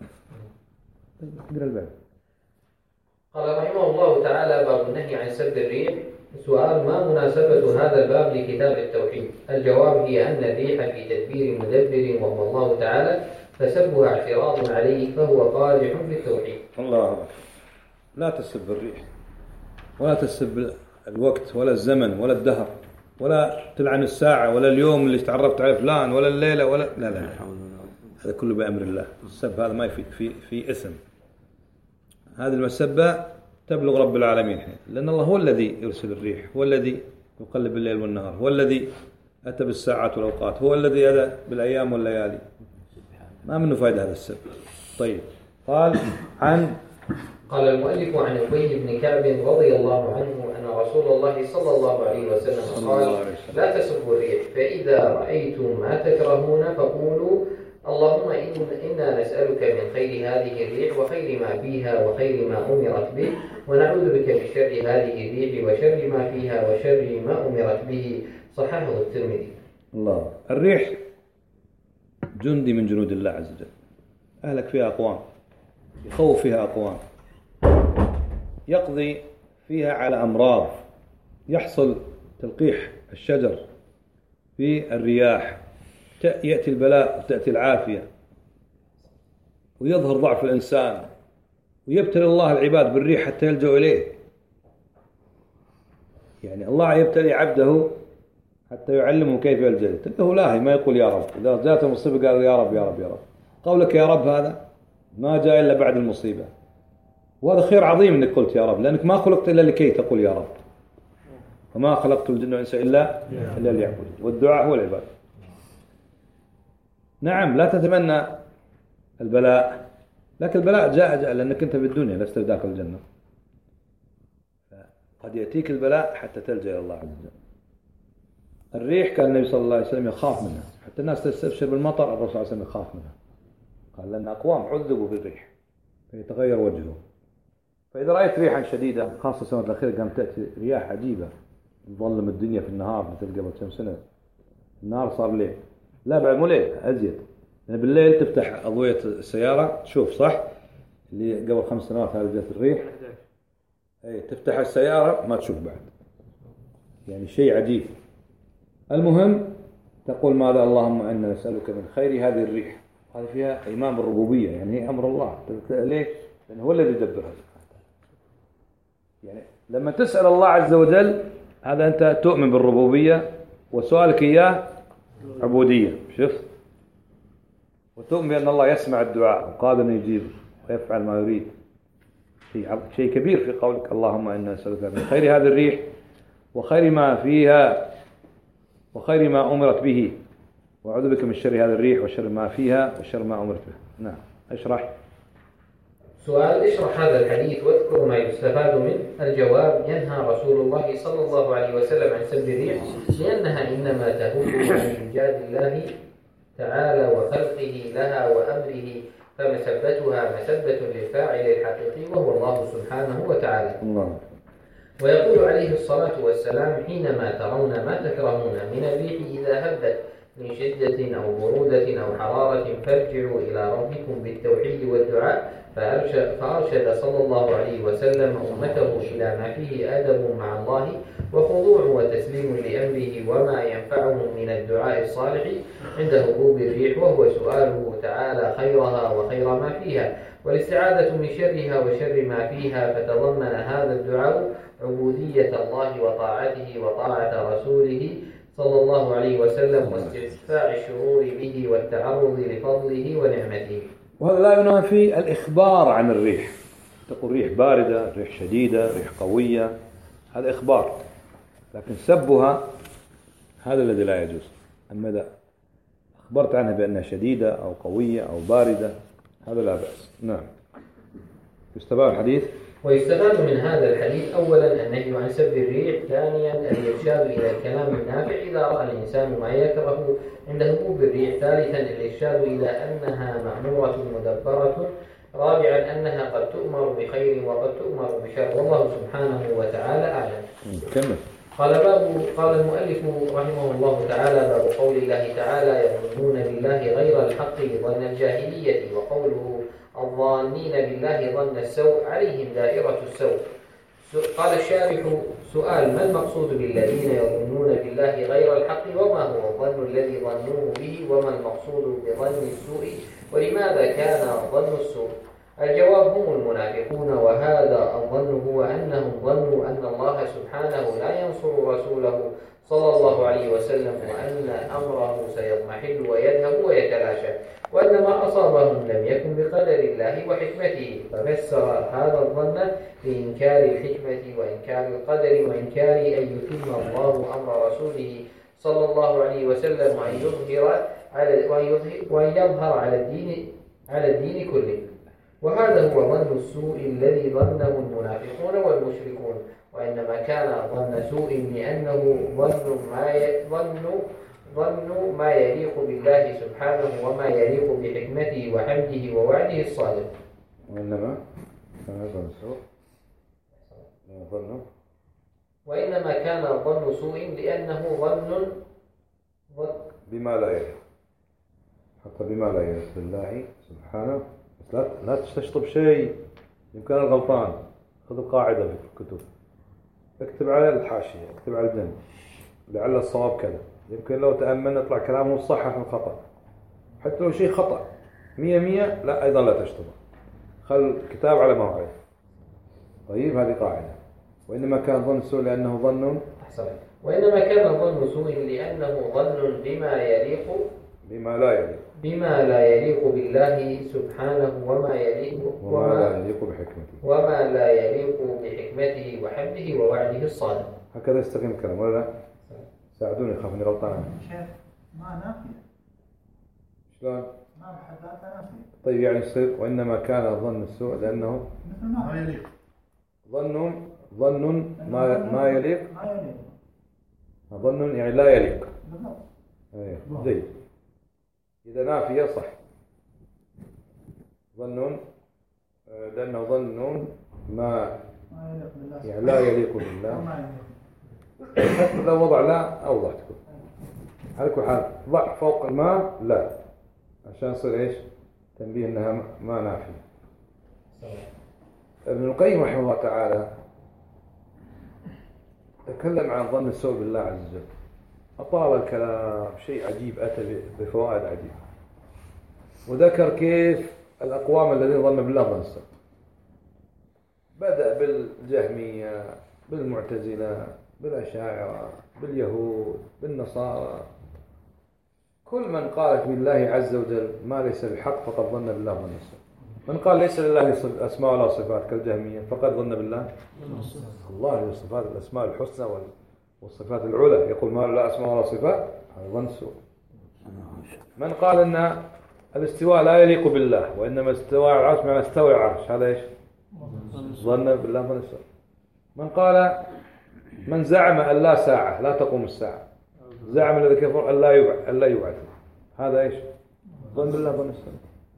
اقرأ الباب. قال رحمه الله تعالى: باب النهي عن سب الريح. سؤال: ما مناسبة هذا الباب لكتاب التوحيد؟ الجواب هي أن الريح في تدبير مدبر وهو الله تعالى، فسبها اعتراض عليه فهو قادح بالتوحيد. الله أكبر. لا تسب الريح، ولا تسب الوقت ولا الزمن ولا الدهر، ولا تلعن الساعة ولا اليوم اللي تعرفت على فلان ولا الليلة ولا لا. هذا كله بأمر الله. السب هذا ما يفيد في اسم. هذه المسبة تبلغ رب العالمين، لأن الله هو الذي يرسل الريح، هو الذي يقلب الليل والنهار، هو الذي أتى بالساعات والأوقات، هو الذي أتى بالأيام والليالي. ما منه فائدة هذا السب. طيب قال المؤلف: عن أبي بن كعب رضي الله عنه أن رسول الله صلى الله عليه وسلم قال: لا تسبوا الريح، فإذا رأيتم ما تكرهون فقولوا اللهم إنا نسألك من خير هذه الريح وخير ما فيها وخير ما أمرت به، ونعوذ بك من شر هذه الريح وشر ما فيها وشر ما أمرت به. صححه الترمذي. الله. الريح جندي من جنود الله عز وجل، أهلك فيها أقوام، يخوف فيها أقوام، يقضي فيها على أمراض، يحصل تلقيح الشجر في الرياح، يأتي البلاء وتأتي العافية، ويظهر ضعف الإنسان، ويبتلي الله العباد بالريح حتى يلجأوا إليه. يعني الله يبتلي عبده حتى يعلمه كيف يلجأ إليه. تلقاه لاهي ما يقول يا رب، إذا جاءت المصيبة قال يا رب يا رب يا رب. قولك يا رب هذا ما جاء إلا بعد المصيبة، وهذا خير عظيم إنك قلت يا رب، لأنك ما خلقت إلا لكي تقول يا رب، وما خلقت الجن والإنس إلا ليعبدون. والدعاء هو العبادة. نعم لا تتمنى البلاء، لكن البلاء جاء لأنك أنت بالدنيا لست داخل الجنة. قد يأتيك البلاء حتى تلجأ إلى الله عز وجل. الريح كان النبي صلى الله عليه وسلم يخاف منها، حتى الناس تستبشر بالمطر، الرسول صلى الله عليه وسلم يخاف منها. قال لأن أقوام عذبوا بالريح فيتغير وجهه. فإذا رأيت ريحا شديدة، خاصة السنة الأخيرة قامت تأتي رياح عجيبة، تظلم الدنيا في النهار مثل قبل كم سنة. النهار صار ليل، لا بعد مو ليل أزيد، يعني بالليل تفتح أضوية السيارة تشوف صح، اللي قبل 5 سنوات هذه جت الريح، أي تفتح السيارة ما تشوف بعد، يعني شيء عجيب. المهم تقول ماذا؟ اللهم إنا نسألك من خير هذه الريح. هذه فيها إيمان بالربوبية، يعني هي أمر الله. ليه؟ لأنه هو الذي يدبرها. يعني لما تسأل الله عز وجل هذا أنت تؤمن بالربوبية، وسؤالك إياه عبودية، شفت؟ وتؤمن بأن الله يسمع الدعاء وقادر أن يجيب. ويفعل ما يريد. شيء كبير في قولك اللهم إنا نسألك من خير هذه الريح وخير ما فيها وخير ما أمرت به، وأعوذ بك من شر هذه الريح وشر ما فيها وشر ما أمرت به. نعم، اشرح. سؤال: اشرح هذا الحديث واذكر ما يستفاد منه. الجواب: ينهى رسول الله صلى الله عليه وسلم عن سب الريح، لأنها إنما تهب عن إيجاد الله تعالى وخلقه لها وأمره، فمسبتها مسبة للفاعل الحقيقي وهو الله سبحانه وتعالى. الله. ويقول عليه الصلاة والسلام: حينما ترون ما تكرهون من الريح إذا هبت من شدة أو برودة أو حرارة فارجعوا إلى ربكم بالتوحيد والدعاء. فأرشد صلى الله عليه وسلم أمته إلى ما فيه أدب مع الله وخضوع وتسليم لأمره وما ينفعهم من الدعاء الصالح عند هبوب الريح، وهو سؤاله تعالى خيرها وخير ما فيها والاستعاذة من شرها وشر ما فيها. فتضمن هذا الدعاء عبودية الله وطاعته وطاعة رسوله صلى الله عليه وسلم واستدفاع الشرور به والتعرض لفضله ونعمته. وهذا لا ينافي الإخبار عن الريح. تقول ريح باردة، ريح شديدة، ريح قوية، هذا إخبار. لكن سبها هذا الذي لا يجوز. أما إذا أخبرت عنها بأنها شديدة أو قوية أو باردة هذا لا بأس. نعم. يستفاد الحديث. ويستفاد من هذا الحديث: أولا النهي عن سب الريح، ثانيا الإرشاد إلى الكلام النافع إذا رأى الإنسان ما يكره عند هبوب الريح، ثالثا الإرشاد إلى أنها مأمورة مدبرة، رابعا أنها قد تؤمر بخير وقد تؤمر بشر، والله سبحانه وتعالى أعلم. كمل. قال المؤلف رحمه الله تعالى: باب قول الله تعالى: يظنون بالله غير الحق ظن الجاهلية، وقوله: الظانين بالله ظن السوء عليهم دائرة السوء. قال الشارح: سؤال: ما المقصود بالذين يظنون بالله غير الحق، وما هو الظن الذي ظنوه به، وما المقصود بظن السوء، ولماذا كان ظن السوء؟ الجواب: هم المنافقون، وهذا الظن هو أنهم ظنوا أن الله سبحانه لا ينصر رسوله صلى الله عليه وسلم، وأن أمره سيضمحل ويذهب ويتلاشى، وأن ما أصابهم لم يكن بقدر الله وحكمته، ففسر هذا الظن بإنكار الحكمة وإنكار القدر وإنكار أن يتم الله أمر رسوله صلى الله عليه وسلم وأن يظهر على الدين كله. وهذا هو ظن السوء الذي ظنه المنافقون والمشركون، وإنما كان ظن سوء لأنه ظن ما يليق بالله سبحانه وما يليق بحكمته وحمده ووعده الصادق. وإنما كان ظن سوء لأنه ظن بما لا يليق، حتى بما لا يليق بالله سبحانه. لا تستشطب شيء يمكن الغلطان. خذ القاعدة في الكتب، اكتب على الحاشية، اكتب على الجنب لعل الصواب كذا، يمكن لو تأمن يطلع كلامه صحح من خطأ. حتى لو شيء خطأ 100 لا أيضا لا تشطبه، خل الكتاب على موعد. طيب هذه قاعدة. وإنما كان ظن سوء لأنه ظن وإنما كان ظن سوء لأنه ظن بما لا يليق بالله سبحانه وما لا يليق بحكمته وحمده ووعده الصادق. هكذا يستقيم الكلام ولا لا؟ ساعدوني، خاف اني غلطان. ما نافية. شلون؟ ما بحثها نافية. طيب يعني يصير وإنما كان ظن السوء لأنه ما يليق. ظن ما يليق. ظن يعني لا يليق. بالضبط. زي إذا نافية صح. ظن لأنه ظن ما يعني لا يليق بالله. حتى لو وضع لا أوضح تكون. على كل حال ضع فوق الماء لا، عشان يصير إيش؟ تنبيه أنها ما نافية. ابن القيم رحمه الله تعالى تكلم عن ظن السوء بالله عز وجل، أطال الكلام، شيء عجيب، أتى بفوائد عجيبة، وذكر كيف الأقوام الذين ظنوا بالله ظن السوء. بدأ بالجهمية، بالمعتزلة، بالأشاعرة، باليهود، بالنصارى، كل من قالت بالله عز وجل ما ليس بحق فقد ظن بالله ظن السوء. من قال ليس لله أسماء ولا صفات كالجهمية فقد ظن بالله. الله له صفات الأسماء الحسنى والصفات العلى، يقول ما لا أسماء ولا صفات، هذا ظن سوء. من قال أن الاستواء لا يليق بالله وإنما استواء على العرش معنى استوى على العرش، هذا إيش؟ ظن بالله ظن سوء. من زعم أن لا ساعة لا تقوم الساعة، زعم الذي كفر أن لا يبعث، هذا إيش؟ ظن بالله ظن سوء.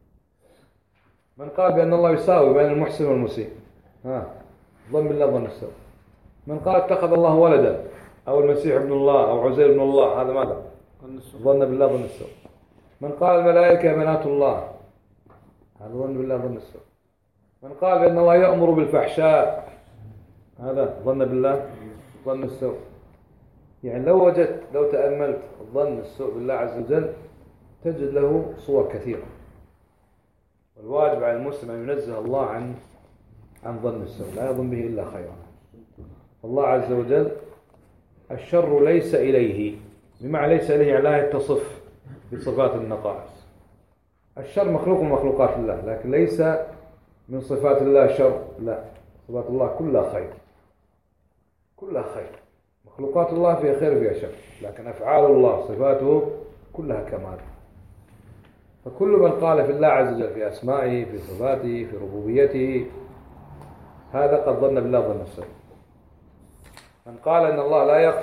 من قال بأن الله يساوي بين المحسن والمسيء، ظن بالله ظن السوء. من قال اتخذ الله ولدا أو المسيح ابن الله أو عزير ابن الله، هذا ماذا؟ ظن بالله ظن السوء. من قال الملائكة بنات الله، هذا ظن بالله ظن السوء. من قال بأن الله يأمر بالفحشاء، هذا ظن بالله ظن السوء. يعني لو تأملت الظن السوء بالله عز وجل تجد له صور كثيرة، والواجب على المسلم أن ينزه الله عن ظن السوء، لا يظن به إلا خيرا. الله عز وجل الشر ليس إليه، بمعنى ليس إليه يعني لا يتصف بصفات النقائص. الشر مخلوق من مخلوقات الله، لكن ليس من صفات الله شر، لا، صفات الله كلها خير، كلها خير. مخلوقات الله فيها خير وفيها شر، لكن أفعال الله صفاته كلها كمال. فكل من قال في الله عز وجل في أسمائه في صفاته في ربوبيته هذا قد ظن بالله ظن السوء. من قال أن الله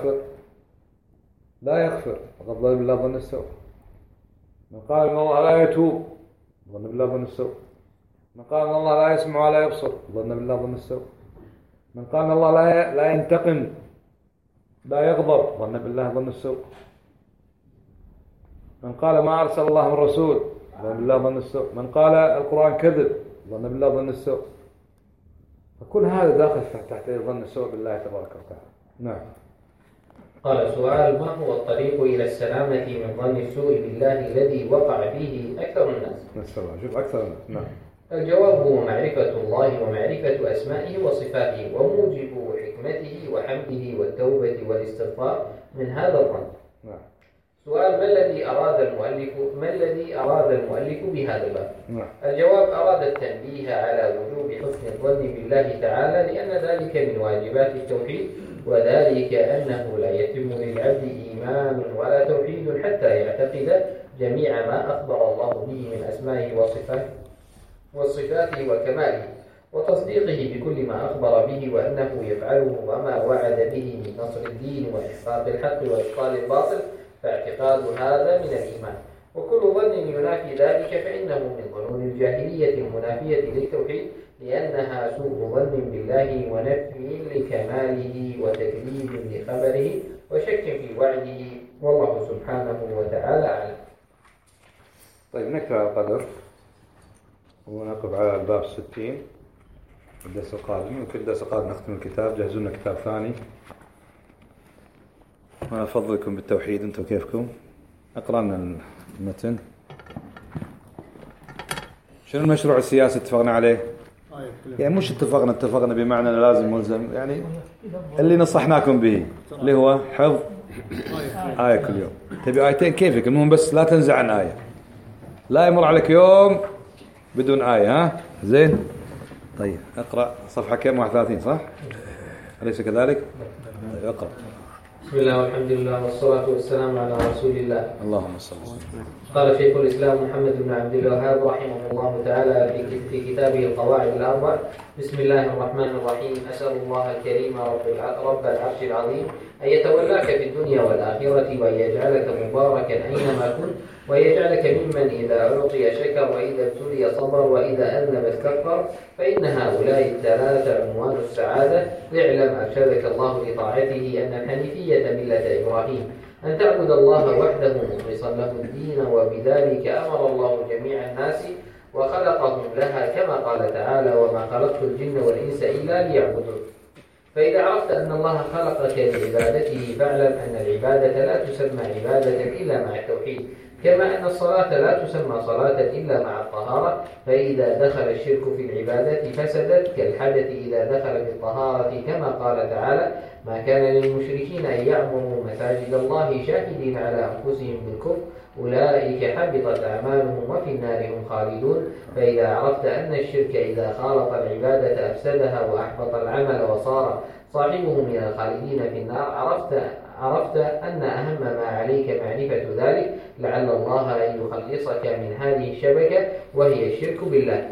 لا يغفر فقد ظن بالله ظن السوء. من قال أن الله لا يتوب ظن بالله ظن السوء. من قال أن الله لا يسمع ولا يبصر ظن بالله ظن السوء. من قال أن الله لا ينتقم لا يغضب ظن بالله ظن السوء. من قال ما أرسل الله من رسول ظن بالله ظن السوء. من قال القرآن كذب ظن بالله ظن السوء. فكل هذا داخل تحت ظن السوء بالله تبارك وتعالى. نعم. قال سؤال: ما هو الطريق إلى السلامة من ظن السوء بالله الذي وقع فيه أكثر الناس؟ نسأل الله. شوف أكثر الناس. نعم. الجواب هو معرفة الله ومعرفة أسمائه وصفاته وموجب حكمته وحمده والتوبة والاستغفار من هذا الظن. نعم. سؤال: ما الذي أراد المؤلف بهذا الباب؟ نعم. الجواب: أراد التنبيه على وجوب حسن الظن بالله تعالى، لأن ذلك من واجبات التوحيد، وذلك أنه لا يتم للعبد إيمان ولا توحيد حتى يعتقد جميع ما أخبر الله به من أسمائه وصفاته وكماله، وتصديقه بكل ما أخبر به وأنه يفعله وما وعد به من نصر الدين وإحقاق الحق وإبطال الباطل، فاعتقاد هذا من الإيمان. وكل ظن ينافي ذلك فإنه من ظنون الجاهلية المنافية للتوحيد، لأنها سوء ظن بالله ونفي لكماله وتكذيب لخبره وشك في وعده، والله سبحانه وتعالى أعلم. طيب نكتب على القدر ونقف على الباب 60 الدرس القادم. يمكن الدرس القادم نختم الكتاب، جهزوا لنا كتاب ثاني. أنا أفضلكم بالتوحيد، أنتم كيفكم؟ أقرأ لنا المتن. شنو المشروع السياسي اتفقنا عليه؟ يعني مش اتفقنا بمعنى لازم ملزم، يعني اللي نصحناكم به اللي هو حفظ آية كل يوم. تبي آيتين كيفك، المهم بس لا تنزع عن آية، لا يمر عليك يوم بدون آية. ها زين؟ طيب اقرأ صفحة كم؟ 31 صح؟ أليس كذلك؟ طيب اقرأ. بسم الله والحمد لله والصلاة والسلام على رسول الله. اللهم صل وسلم. قال شيخ الإسلام محمد بن عبد الوهاب رحمه الله تعالى في كتابه القواعد الأربع: بسم الله الرحمن الرحيم. أسأل الله الكريم رب العرش العظيم أن يتولاك في الدنيا والآخرة، وأن يجعلك مباركا أينما كنت، ويجعلك ممن إذا أعطي شكر، وإذا ابتلي صبر، وإذا أذنب استغفر، فإن هؤلاء الثلاثة عنوان السعادة. اعلم أرشدك الله لطاعته أن الحنيفية ملة إبراهيم، أن تعبد الله وحده مخلصا له الدين، وبذلك أمر الله جميع الناس وخلقهم لها، كما قال تعالى: وما خلقت الجن والإنس إلا ليعبدون. فإذا عرفت أن الله خلقك لعبادته فاعلم أن العبادة لا تسمى عبادة إلا مع التوحيد، كما أن الصلاة لا تسمى صلاة إلا مع الطهارة. فإذا دخل الشرك في العبادة فسدت، كالحدث إذا دخل في الطهارة، كما قال تعالى: ما كان للمشركين أن يعمروا مساجد الله شاهدين على أنفسهم بالكفر أولئك حبطت أعمالهم وفي النار هم خالدون. فإذا عرفت أن الشرك إذا خالط العبادة أفسدها وأحبط العمل وصار صاحبه من الخالدين في النار، عرفت أن أهم ما عليك معرفة ذلك، لعل الله أن يخلصك من هذه الشبكة وهي الشرك بالله.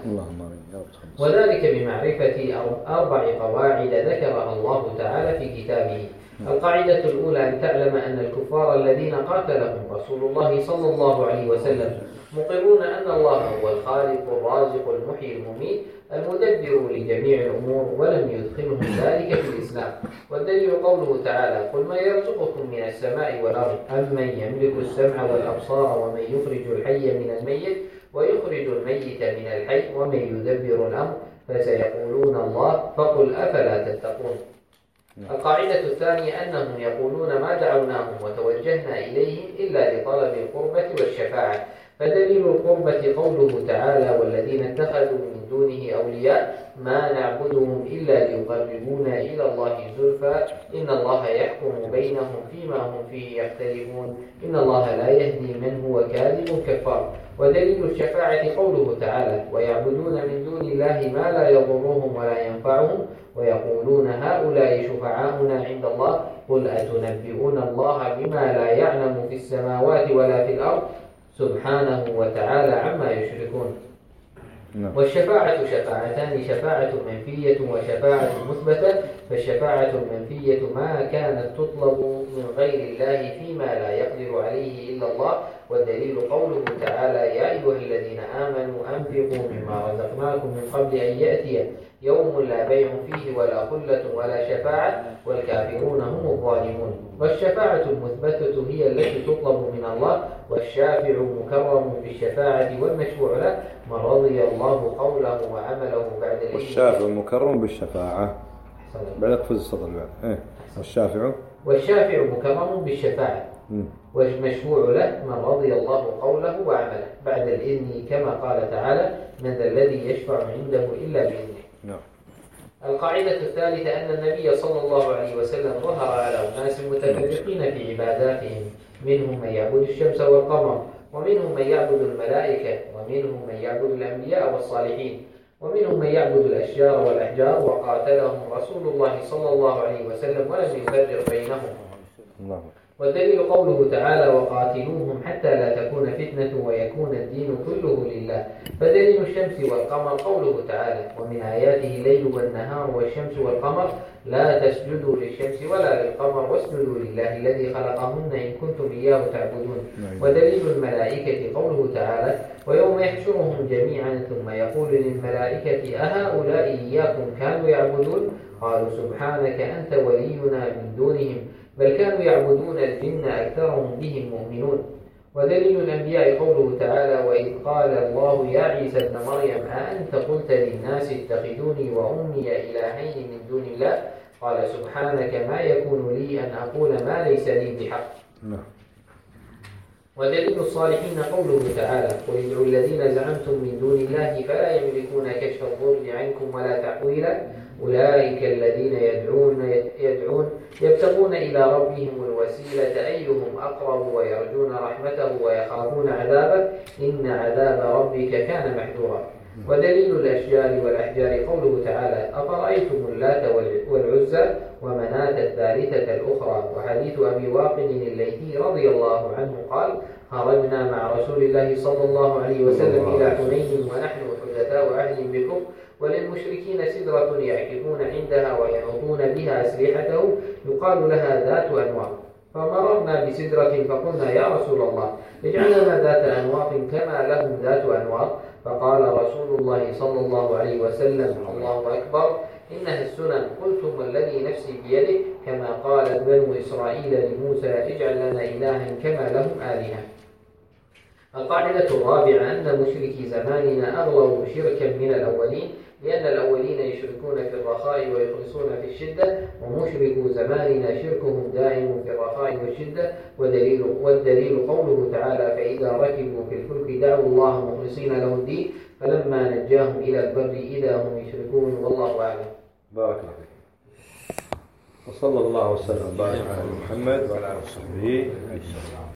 وذلك بمعرفة 4 قواعد ذكرها الله تعالى في كتابه. القاعدة الأولى أن تعلم أن الكفار الذين قاتلهم رسول الله صلى الله عليه وسلم مقرون أن الله هو الخالق الرازق المحيي المميت المدبر لجميع الأمور، ولم يدخلهم ذلك في الإسلام. والدليل قوله تعالى: قل من يرزقكم من السماء والأرض أمن يملك السمع والأبصار ومن يخرج الحي من الميت ويخرج الميت من الحي ومن يدبر الأمر فسيقولون الله فقل أفلا تتقون. القاعدة الثانية أنهم يقولون ما دعوناهم وتوجهنا إليهم إلا لطلب القربة والشفاعة. فدليل القربة قوله تعالى: والذين اتخذوا من دونه أولياء ما نعبدهم إلا ليقربونا إلى الله زلفى إن الله يحكم بينهم فيما هم فيه يختلفون إن الله لا يهدي من هو كاذب كفار. ودليل الشفاعة قوله تعالى: ويعبدون من دون الله ما لا يضرهم ولا ينفعهم ويقولون هؤلاء شفعاؤنا عند الله قل أتنبئون الله بما لا يعلم في السماوات ولا في الأرض سبحانه وتعالى عما يشركون. والشفاعة شفاعتان: شفاعة منفية وشفاعة مثبتة. فالشفاعة المنفية ما كانت تطلب من غير الله فيما لا يقدر عليه إلا الله. والدليل قوله تعالى: يا أيها الذين آمنوا أنفقوا مما رزقناكم من قبل أن يأتي يوم لا بيع فيه ولا خلة ولا شفاعة والكافرون هم الظالمون. والشفاعة المثبتة هي التي تطلب من الله، والشافع مكرم بالشفاعة والمشفوع له من رضي الله قوله وعمله بعد الإذن. والشافع مكرم بالشفاعة بعد قفز الصدر بعد والشافع مكرم بالشفاعة والمشفوع له من رضي الله قوله وعمله بعد الإذن، كما قال تعالى: من ذا الذي يشفع عنده إلا بإذنه. القاعدة الثالثة أن النبي صلى الله عليه وسلم ظهر على أناس متفرقين في عباداتهم، منهم من يعبد الشمس والقمر، ومنهم من يعبد الملائكة، ومنهم من يعبد الأنبياء والصالحين، ومنهم من يعبد الأشجار والأحجار، وقاتلهم رسول الله صلى الله عليه وسلم ولم يفرق بينهم. والدليل قوله تعالى: وقاتلوهم حتى لا تكون فتنة ويكون الدين كله لله. فدليل الشمس والقمر قوله تعالى: ومن آياته الليل والنهار والشمس والقمر لا تسجدوا للشمس ولا للقمر واسجدوا لله الذي خلقهن إن كنتم إياه تعبدون. ودليل الملائكة قوله تعالى: ويوم يحشرهم جميعا ثم يقول للملائكة أهؤلاء إياكم كانوا يعبدون قالوا سبحانك أنت ولينا من دونهم بل كانوا يعبدون الجن أكثرهم بهم مؤمنون. ودليل الأنبياء قوله تعالى: وإذ قال الله يا عيسى ابن مريم أأنت قلت للناس اتخذوني وأمي إلهين من دون الله قال سبحانك ما يكون لي أن أقول ما ليس لي بحق. ودليل الصالحين قوله تعالى: قل ادعوا الذين زعمتم من دون الله فلا يملكون كشف الضر عنكم ولا تحويلا أولئك الذين يدعون يبتغون إلى ربهم الوسيلة أيهم أقرب ويرجون رحمته ويخافون عذابه إن عذاب ربك كان محذورا. ودليل الأشجار والأحجار قوله تعالى: أفرأيتم اللات والعزى ومناة الثالثة الأخرى. وحديث أبي واقد الليثي رضي الله عنه قال: خرجنا مع رسول الله صلى الله عليه وسلم إلى حنين ونحن حدثاء عهد بكم وللمشركين سدرة يعكفون عندها وينوطون بها أسلحتهم يقال لها ذات أنواط. فمررنا بسدرة فقلنا: يا رسول الله اجعل لنا ذات أنواط كما لهم ذات أنواط. فقال رسول الله صلى الله عليه وسلم: الله أكبر إنها السنن. قلتم الذي نفسي بيده كما قالت بنو إسرائيل لموسى: اجعل لنا إلها كما لهم آلهة. القاعدة الرابعة أن مشركي زماننا أغلظ شركا من الأولين، لأن الأولين يشركون في الرخاء ويخلصون في الشدة، ومشركو زماننا شركهم دائم في الرخاء والشدة. والدليل قوله تعالى: فإذا ركبوا في الفلك دعوا الله مخلصين له الدين فلما نجاهم إلى البر إذا هم يشركون. والله أعلم. بارك الله فيك. وصلى الله وسلم وبارك على محمد وعلى آله وصحبه.